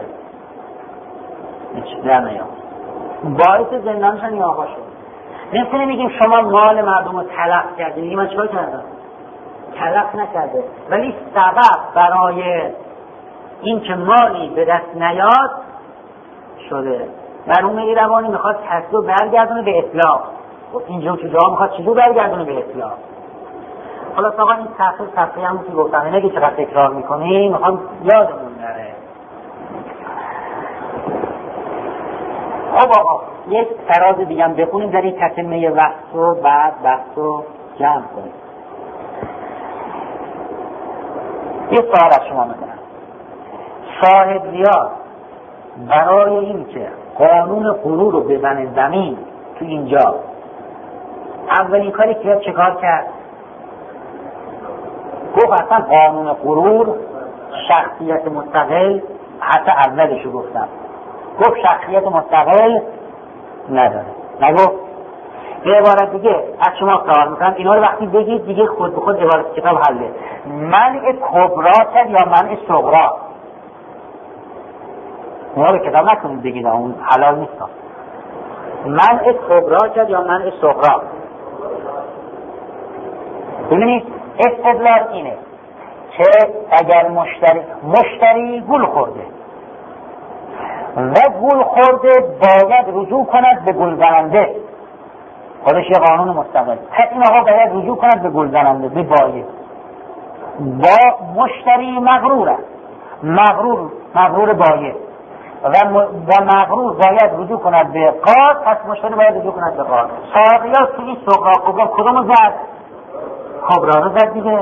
[SPEAKER 2] در نیام باعث زندانشن یا آقا شد. نمیتونه میگیم شما مال مردم رو تلف کردی، میگیم من چیکار کردم؟ تلف نکرده، ولی سبب برای این که مالی به دست نیاد شده. مرحوم ایروانی میخواد کسی رو برگردونه به اطلاق، اینجا که جا میخواد چیزو برگردونه به اطلاق. حالا آقا این صفحه صفحه همون که گفتم اینه که چقدر تکرار میکنی میخوام یادمون نره. خب آقا یک فراز دیگه هم بخونیم در این تتمه وقت رو بعد بحث رو جمع کنیم. یه سوال از شما میکنم، صاحب ریاض برای این که قانون غرور رو بزنه زمین تو اینجا اولین کاری که چه کار کرد؟ گفت اصلا قانون غرور شخصیت مستقل، حتی اولشو گفتم، گفت شخصیت مستقل نداره، نگفت. به عبارت دیگه از شما سوال میکنم اینا رو وقتی بگید دیگه خود به خود عبارت کتاب حله. منع کبرا کرد یا منع صغرا؟ اینا رو کتاب نکنید بگید اون حلال نیست. منع کبرا کرد یا منع صغرا؟ ببینید استدلال اینه که اگر مشتری مشتری گل خورده و گل خورده باید رجوع کند به گل زننده، خودش یه قانون مستقل، پس این آقا باید رجوع کند به گل زننده، به بایع. با مشتری مغرور است، مغرور مغرور بایع و با مغرور باید رجوع کند به قاض، پس مشتری باید رجوع کند به قاض. ساقیات که این صغرا کبرا کدومو زد؟ کبرا رو زد دیگه.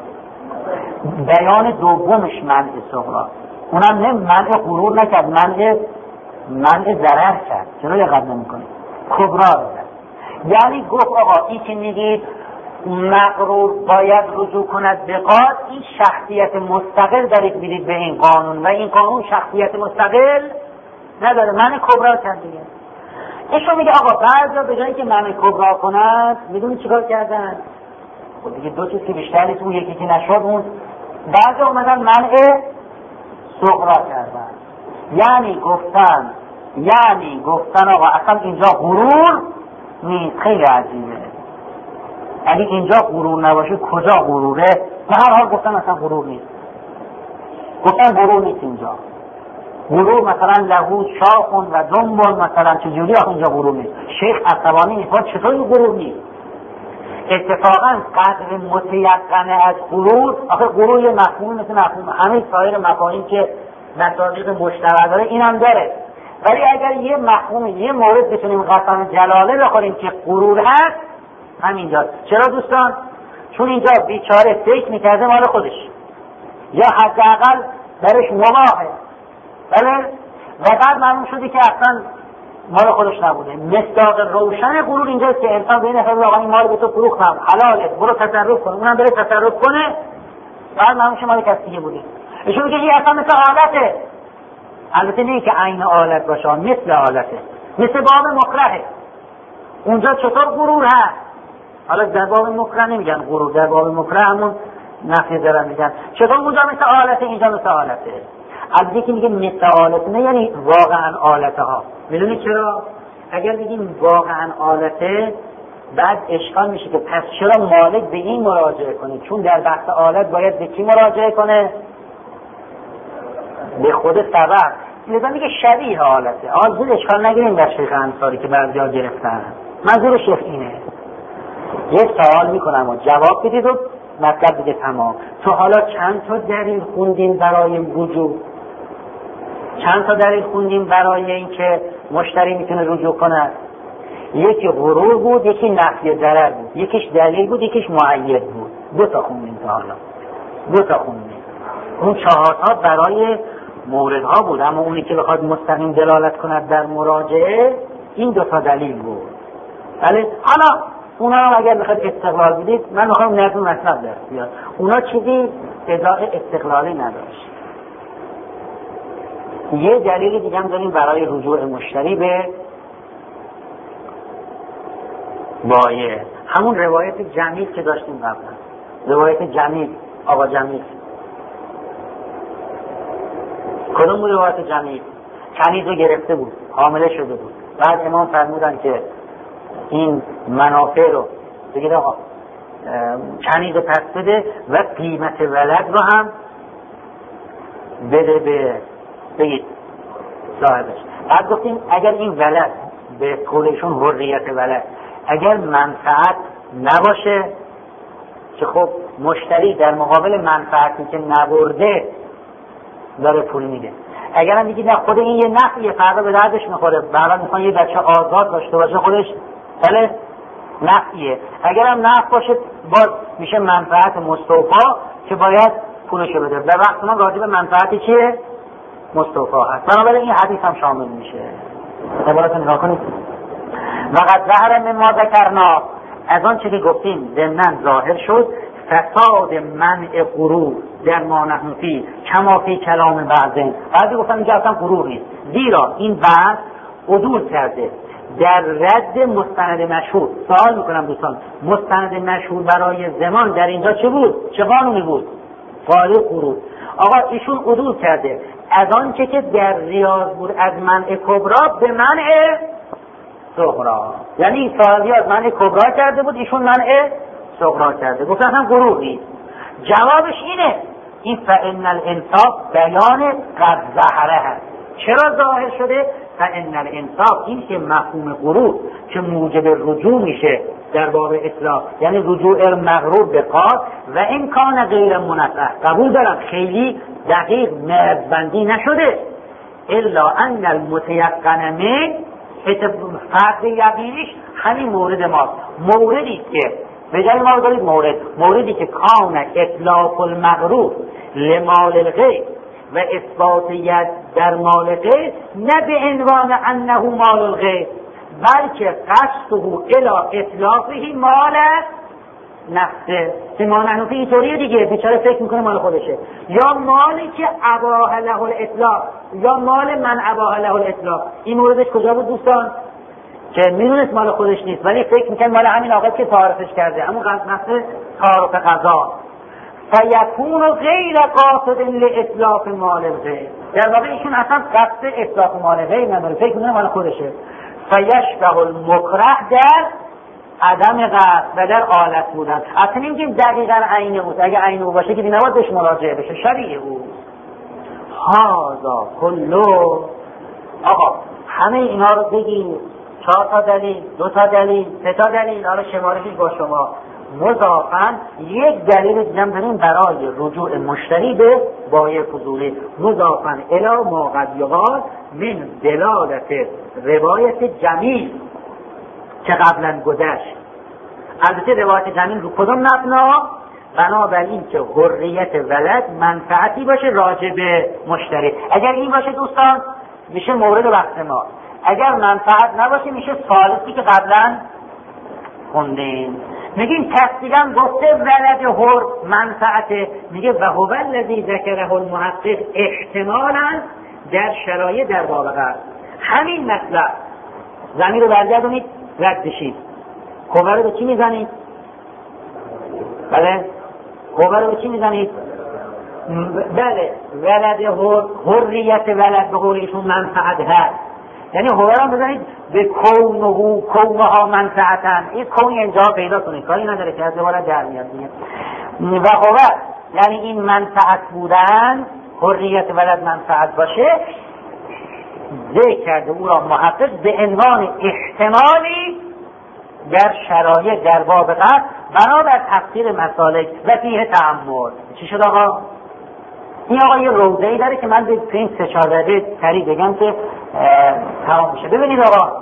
[SPEAKER 2] بیان دومش منع صغرا، اونم نه منع غرور نکرد، منع منع ضرر کرد. چرا یقت نمی‌کنه؟ کبرا رو زد. یعنی گفت آقا این که میگید مغرور باید رجوع کند به قاض، این شخصیت مستقل دارید میدید به این قانون و این قانون شخصیت مستقل نداره، منع کبرا کرد دیگه. ایشون میگه آقا بعضا به جایی که منع کبرا کند میدونی چیکار کردن؟ خب دیگه دو چیز که بیشتر نیست، اون یکی که نشد، اون بعضا اومدن منع صغرا کردن. یعنی گفتن یعنی گفتن آقا اصلا اینجا غرور نیست. خیلی عجیبه. اگه اینجا غرور نباشه کجا غروره؟ به هر حال گفتن اصلا غرور نیست. گفتن غرور نیست اینجا. غرور مثلا لهو شاخون و دنبال مثلا چجوری آخه اینجا غرور نیست. شیخ عصبانی نیست. چطوری غرور نیست؟ اتفاقا قدر متیقنه از غرور، آخه غرور یه مفهوم مثل مفهوم همه سایر مفاهیم که مصادیق مشترک داره اینم داره، ولی اگر یه مفهوم یه مورد بتونیم قسم جلاله بخوریم که غرور هست همینجاست. چرا دوستان؟ چون اینجا بیچاره فکر میکرده مال خودش یا حداقل برش مباحه، بله، و بعد معلوم شده که اصلا مال خودش نبوده. مصداق روشن غرور اینجاست که انسان به این نفر آقا این مال به تو فروختم حلاله برو تصرف کن، اونم بره تصرف کنه، بعد معلوم شه مال کسی دیگه بوده. ایشون میگه این اصلا مثل آلته، البته نه که عین آلت باشه، مثل آلته، مثل باب مکرهه. اونجا چطور غرور هست؟ حالا در باب مکره نمیگن غرور، در باب مکره همون نفی دارن میگن چطور اونجا مثل آلته اینجا مثل آلته. البته که میگه مثل آلته نه یعنی واقعا آلته ها. میدونی چرا؟ اگر بگیم واقعا آلته بعد اشکال میشه که پس چرا مالک به این مراجعه کنه؟ چون در بحث آلت باید به کی مراجعه کنه؟ به خود سبب. لذا میگه شبیه آلته. آلت اشکال نگیریم در شیخ انصاری که بعضی ها گرفتن. منظور شیخ اینه. یک سوال میکنم و جواب بدید و مطلب دیگه تمام. تو حالا چند تا دلیل خوندیم برای وجود؟ چند تا دلیل خوندیم برای اینکه مشتری میتونه رجوع کنه؟ یکی غرور بود، یکی نفی ضرر بود، یکیش دلیل بود، یکیش معید بود. دو تا خوندیم تا حالا. دو تا خوندیم. اون چهار تا برای موردها بود، اما اونی که بخواد مستقیم دلالت کند در مراجعه این دو تا دلیل بود. ولی حالا اونا هم اگر بخواد استقلال بدید، من میخوام نظم مطلب درست بیاد. اونا چیزی ادعای استقلالی نداشت. یه دلیل دیگه هم داریم برای رجوع مشتری به بایع، همون روایت جمیل که داشتیم قبلا. روایت جمیل، آقا جمیل. کدوم بود روایت جمیل؟ کنیز رو گرفته بود، حامله شده بود. بعد امام فرمودن که این منافع رو بگید آقا کنیز رو پس بده و قیمت ولد رو هم بده به بگید صاحبش. بعد گفتیم اگر این ولد به قولشون حریت ولد اگر منفعت نباشه که خب مشتری در مقابل منفعتی که نبرده داره پول میده. اگر هم میگید نه خود این یه نفعیه فردا به دردش میخوره، بعدا میخوان یه بچه آزاد داشته باشه خودش بله نفعیه. اگر هم نفع باشه باز میشه منفعت مستوفا که باید پولشو بده. و وقت ما راجع به منفعتی چیه؟ مستوفا هست. بنابراین این حدیث هم شامل میشه. عبارت نگاه کنید. وقد ظهر مما ذکرنا، از آن چه که گفتیم ضمناً ظاهر شد فساد منع غرور در ما نحن فی کما فی کلام بعضین. بعضی گفتن اینجا اصلا غرور نیست، زیرا این بحث عدول کرده در رد مستند مشهور. سوال میکنم دوستان، مستند مشهور برای زمان در اینجا چه بود؟ چه قانونی بود؟ قاعده غرور. آقا ایشون عدول کرده از آنچه که در ریاض بود از منع کبرا به منع صغرا، یعنی صاحب ریاض منع کبرا کرده بود، ایشون منع صغرا کرده. گفتن هم غرور نیست. جوابش اینه، این فإن الانصاف بیان قد ظهره هست. چرا ظاهر شده؟ فإن الانصاف، این که مفهوم غرور که موجب رجوع میشه در باب اصلاح، یعنی رجوع مغرور به قاض و این کان غیر منصح، قبول دارم خیلی دقیق مرزبندی نشده، الا ان المتیقن من فرق یقینیش همین مورد ماست. موردی که به جای ما دارید مورد موردی که کان اطلاق المغرور لمال الغیر و اثبات ید در مال غیر، نه به عنوان انه مال الغیر، بلکه قصده الی اطلاقه مال نفسه. که ما نحن فی اینطوریه دیگه، بیچاره فکر میکنه مال خودشه، یا مالی که اباح له الاطلاق، یا مال من اباح له الاطلاق. این موردش کجا بود دوستان؟ که میدونست مال خودش نیست ولی فکر میکنه مال همین آقا که تعارفش کرده، همون نفس تعارف قضا. فیکون غیر قاصد لاطلاق مال الغیر، در واقع ایشون اصلا قصد اطلاق مال غیر نداره، فکر میکنه مال خودشه. فیشبه المکره در عدم قصد و در آلت بودن. اصلا نمیگیم دقیقا عین بود، اگه عین او باشه که نباید بهش مراجعه بشه، شبیه او. هازا کلو، آقا همه اینا رو بگیم، چهار تا دلیل، دو تا دلیل، سه تا دلیل، حالا شمارشش با شما. مضافاً یک دلیل دیگه داریم برای رجوع مشتری به بایع فضولی، مضافاً الی ما قد یقال من دلالت روایت جمیل که قبلا گذشت. البته روایت جمیل رو کدوم مبنا؟ بنابراین که حریت ولد منفعتی باشه راجع به مشتری. اگر این باشه دوستان میشه مورد بحث ما، اگر منفعت نباشه میشه ثالثی که قبلا خوندیم. میگیم تصدیقاً گفته ولد حر منفعته، میگه و هو الذی ذکره المحقق احتمالاً در شرایط در باب قصد. همین مطلب زمین رو برگردونید رد بشید. کوبه رو به چی میزنید؟ بله کوبه رو به چی میزنید؟ بله ولد حر، حریت ولد به قول ایشون منفعت هست، یعنی حوار هم بزنید به کونه کونها منفعتن. این کون اینجا پیدا کنید، کاری نداره که از دوباره در میاد دیگه. و حوار یعنی این منفعت بودن، حریت ولد منفعت باشه، ذکر کرده او را محقق به عنوان احتمالی در شرایط در باب قصد بنابر تفسیر مسالک و فیه تأمل. چی شد آقا؟ این آقا یه روزه‌ای داره که من به این سه چهار دقیقه سریع بگم که تمام میشه. ببینید آقا،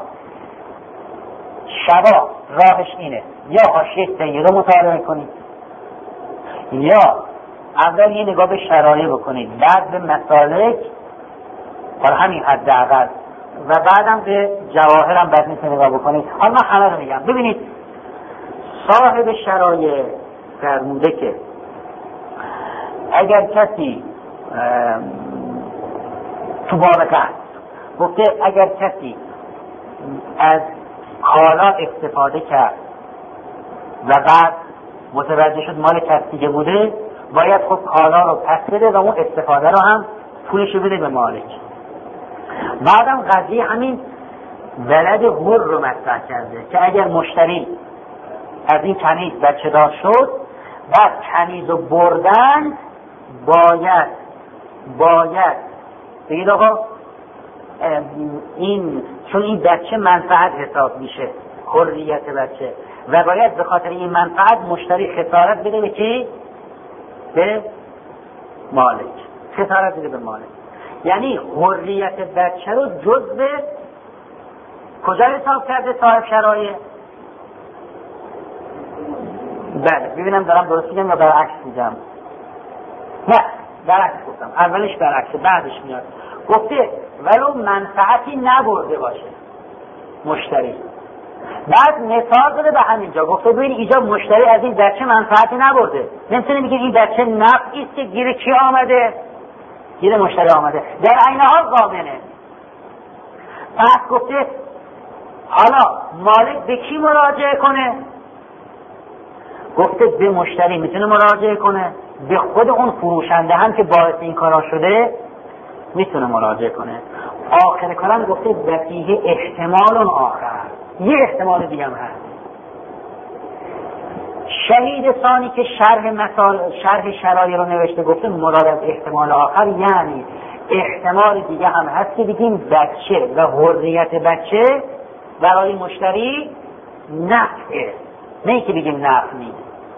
[SPEAKER 2] شبا راهش اینه، یا حاشیه سید رو مطالعه کنید، یا اول یه نگاه به شرایط بکنید، بعد به مسالک در همین حداقل، و بعدم به جواهر هم بعد میتونید نگاه بکنید. حالا من همه رو میگم. ببینید صاحب شرایط فرموده که اگر کسی تو باب قصد گفته اگر کسی از کالا استفاده کرد و بعد متوجه شد مال کسی دیگه بوده، باید خب کالا رو پس بده و اون استفاده رو هم پولش رو بده به مالک. بعدم قضیه همین ولد حر رو مطرح کرده که اگر مشتری از این کنیز بچه دار شد، بعد کنیز رو بردن، باید باید بگید آقا این چون این بچه منفعت حساب میشه، حریت بچه، و باید به خاطر این منفعت مشتری خسارت بده به کی؟ به مالک. خسارت بده به مالک، یعنی حریت بچه رو جزء کجا حساب کرده صاحب شرایط؟ بله ببینم دارم درست میگم یا برعکس میگم؟ نه برعکس گفتم، اولش برعکسه بعدش میاد. گفته ولو منفعتی نبرده باشه مشتری، بعد مثال داده به همینجا، گفته ببین اینجا مشتری از این بچه منفعتی نبرده، نمیتونه بگه این بچه نفعی است که گیر کی آمده؟ گیر مشتری آمده، در عین حال ضامنه. پس گفته حالا مالک به کی مراجعه کنه؟ گفته به مشتری میتونه مراجعه کنه، به خود اون فروشنده هم که باعث این کارا شده میتونه مراجعه کنه. آخر کلام گفته وفیه احتمال آخر، یه احتمال دیگه هم هست. شهید ثانی که شرح مثال شرح شرایع رو نوشته گفته مراد از احتمال آخر یعنی احتمال دیگه هم هست که بگیم بچه و حریت بچه برای مشتری نفعه، نه که بگیم نفع نیست،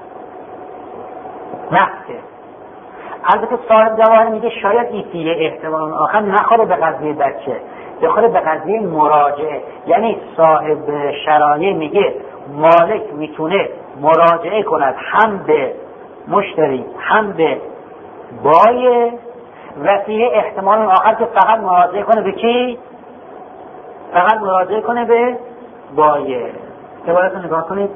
[SPEAKER 2] نفعه. البته صاحب جواهر میگه شاید این فیه احتمال آخر نخوره به قضیه بچه، بخوره به قضیه مراجعه. یعنی صاحب شرایع میگه مالک میتونه مراجعه کند هم به مشتری هم به بایع و فیه احتمال آخر که فقط مراجعه کنه به کی؟ فقط مراجعه کنه به بایع. عبارت رو نگاه کنید،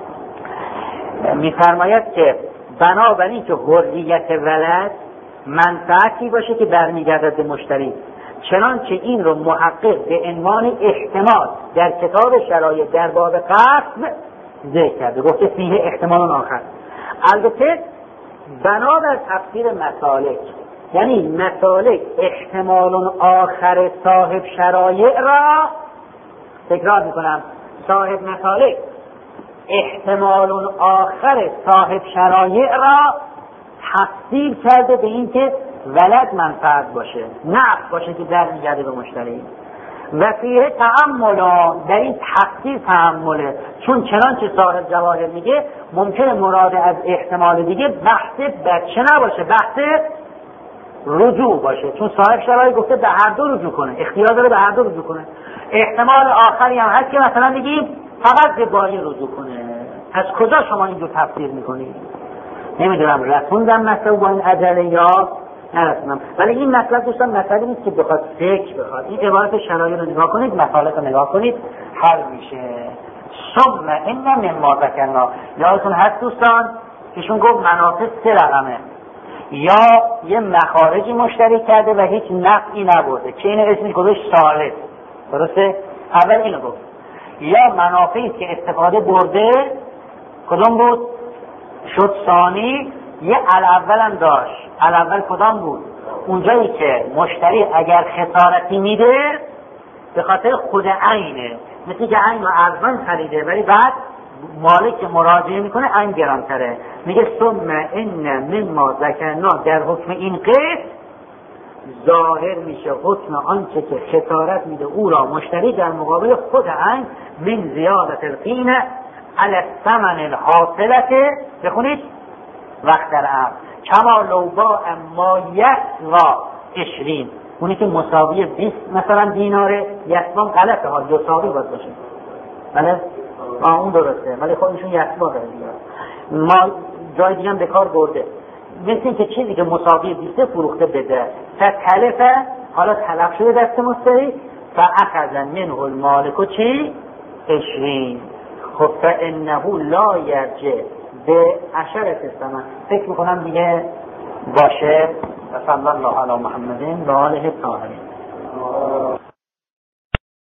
[SPEAKER 2] میفرماید که بنابراین که حریت ولد منفعتی باشه که برمیگردد به مشتری، چنانچه این رو محقق به عنوان احتمال در کتاب شرایع در باب قسم ذکر کرده، گفته فیه احتمال آخر. البته بنا بر تفسیر مسالک، یعنی مسالک احتمال آخر صاحب شرایع را، تکرار میکنم، صاحب مسالک احتمال آخر صاحب شرایع را تفسیر کرده به این که ولد منفعت باشه، نفع باشه که در میگرده به مشتری. و فیه تأمل، در این تفسیر تأمله، چون چنانچه صاحب جواهر میگه ممکنه مراد از احتمال دیگه بحث بچه نباشه، بحث رجوع باشه، چون صاحب شرایع گفته به هر دو رجوع کنه، اختیار داره به هر دو رجوع کنه. احتمال آخری هم هست که مثلا بگیم فقط به بایع رجوع کنه. از کجا شما اینجور تفسیر میکنید؟ نمیدونم رسوندم مثلا با این عجله یا نرسوندم، ولی این مطلب دوستان مسئله نیست که بخواد فکر بخواد. این عبارت شرایع رو نگاه کنید، مطالب رو نگاه کنید، حل میشه. ثم ان مما ذکرنا، یادتون هست دوستان کهشون گفت منافع سه رقمه، یا یه مخارجی مشتری کرده و هیچ نفعی نبرده که اینو اسمش گذاشت ثالث، درسته؟ اول اینو گفت. یا منافعی که استفاده برده، کدوم بود؟ شد ثانی. یه الاول هم داشت. الاول کدام بود؟ اونجایی که مشتری اگر خسارتی میده به خاطر خود عینه، مثل که عین رو ارزان خریده ولی بعد مالک که مراجعه میکنه عین گرانتره، میگه ثم ان مما ذکرنا، در حکم این قسم ظاهر میشه حکم آنچه که خسارت میده او را مشتری در مقابل خود عین من زیادت القین علی الثمن الحاصلت، بخونید وقت در عرض کما لو باع ما یسوا عشرین، اونی که مساوی بیست مثلا دیناره، یسوان غلطه ها، یساوی باید باشه، بله؟ آه اون درسته، ولی خب ایشون یسوا داره دیگه، ما جای دیگه هم به کار برده، مثل این که چیزی که مساوی بیسته فروخته بده فتلفه، حالا تلف شده دست مشتری، فاخذ منه المالک و چی؟ عشرین. خب فانه لا یرجع به عشرة الثمن. فکر میکنم دیگه باشه. صلی الله علی محمد و آله الطاهرین.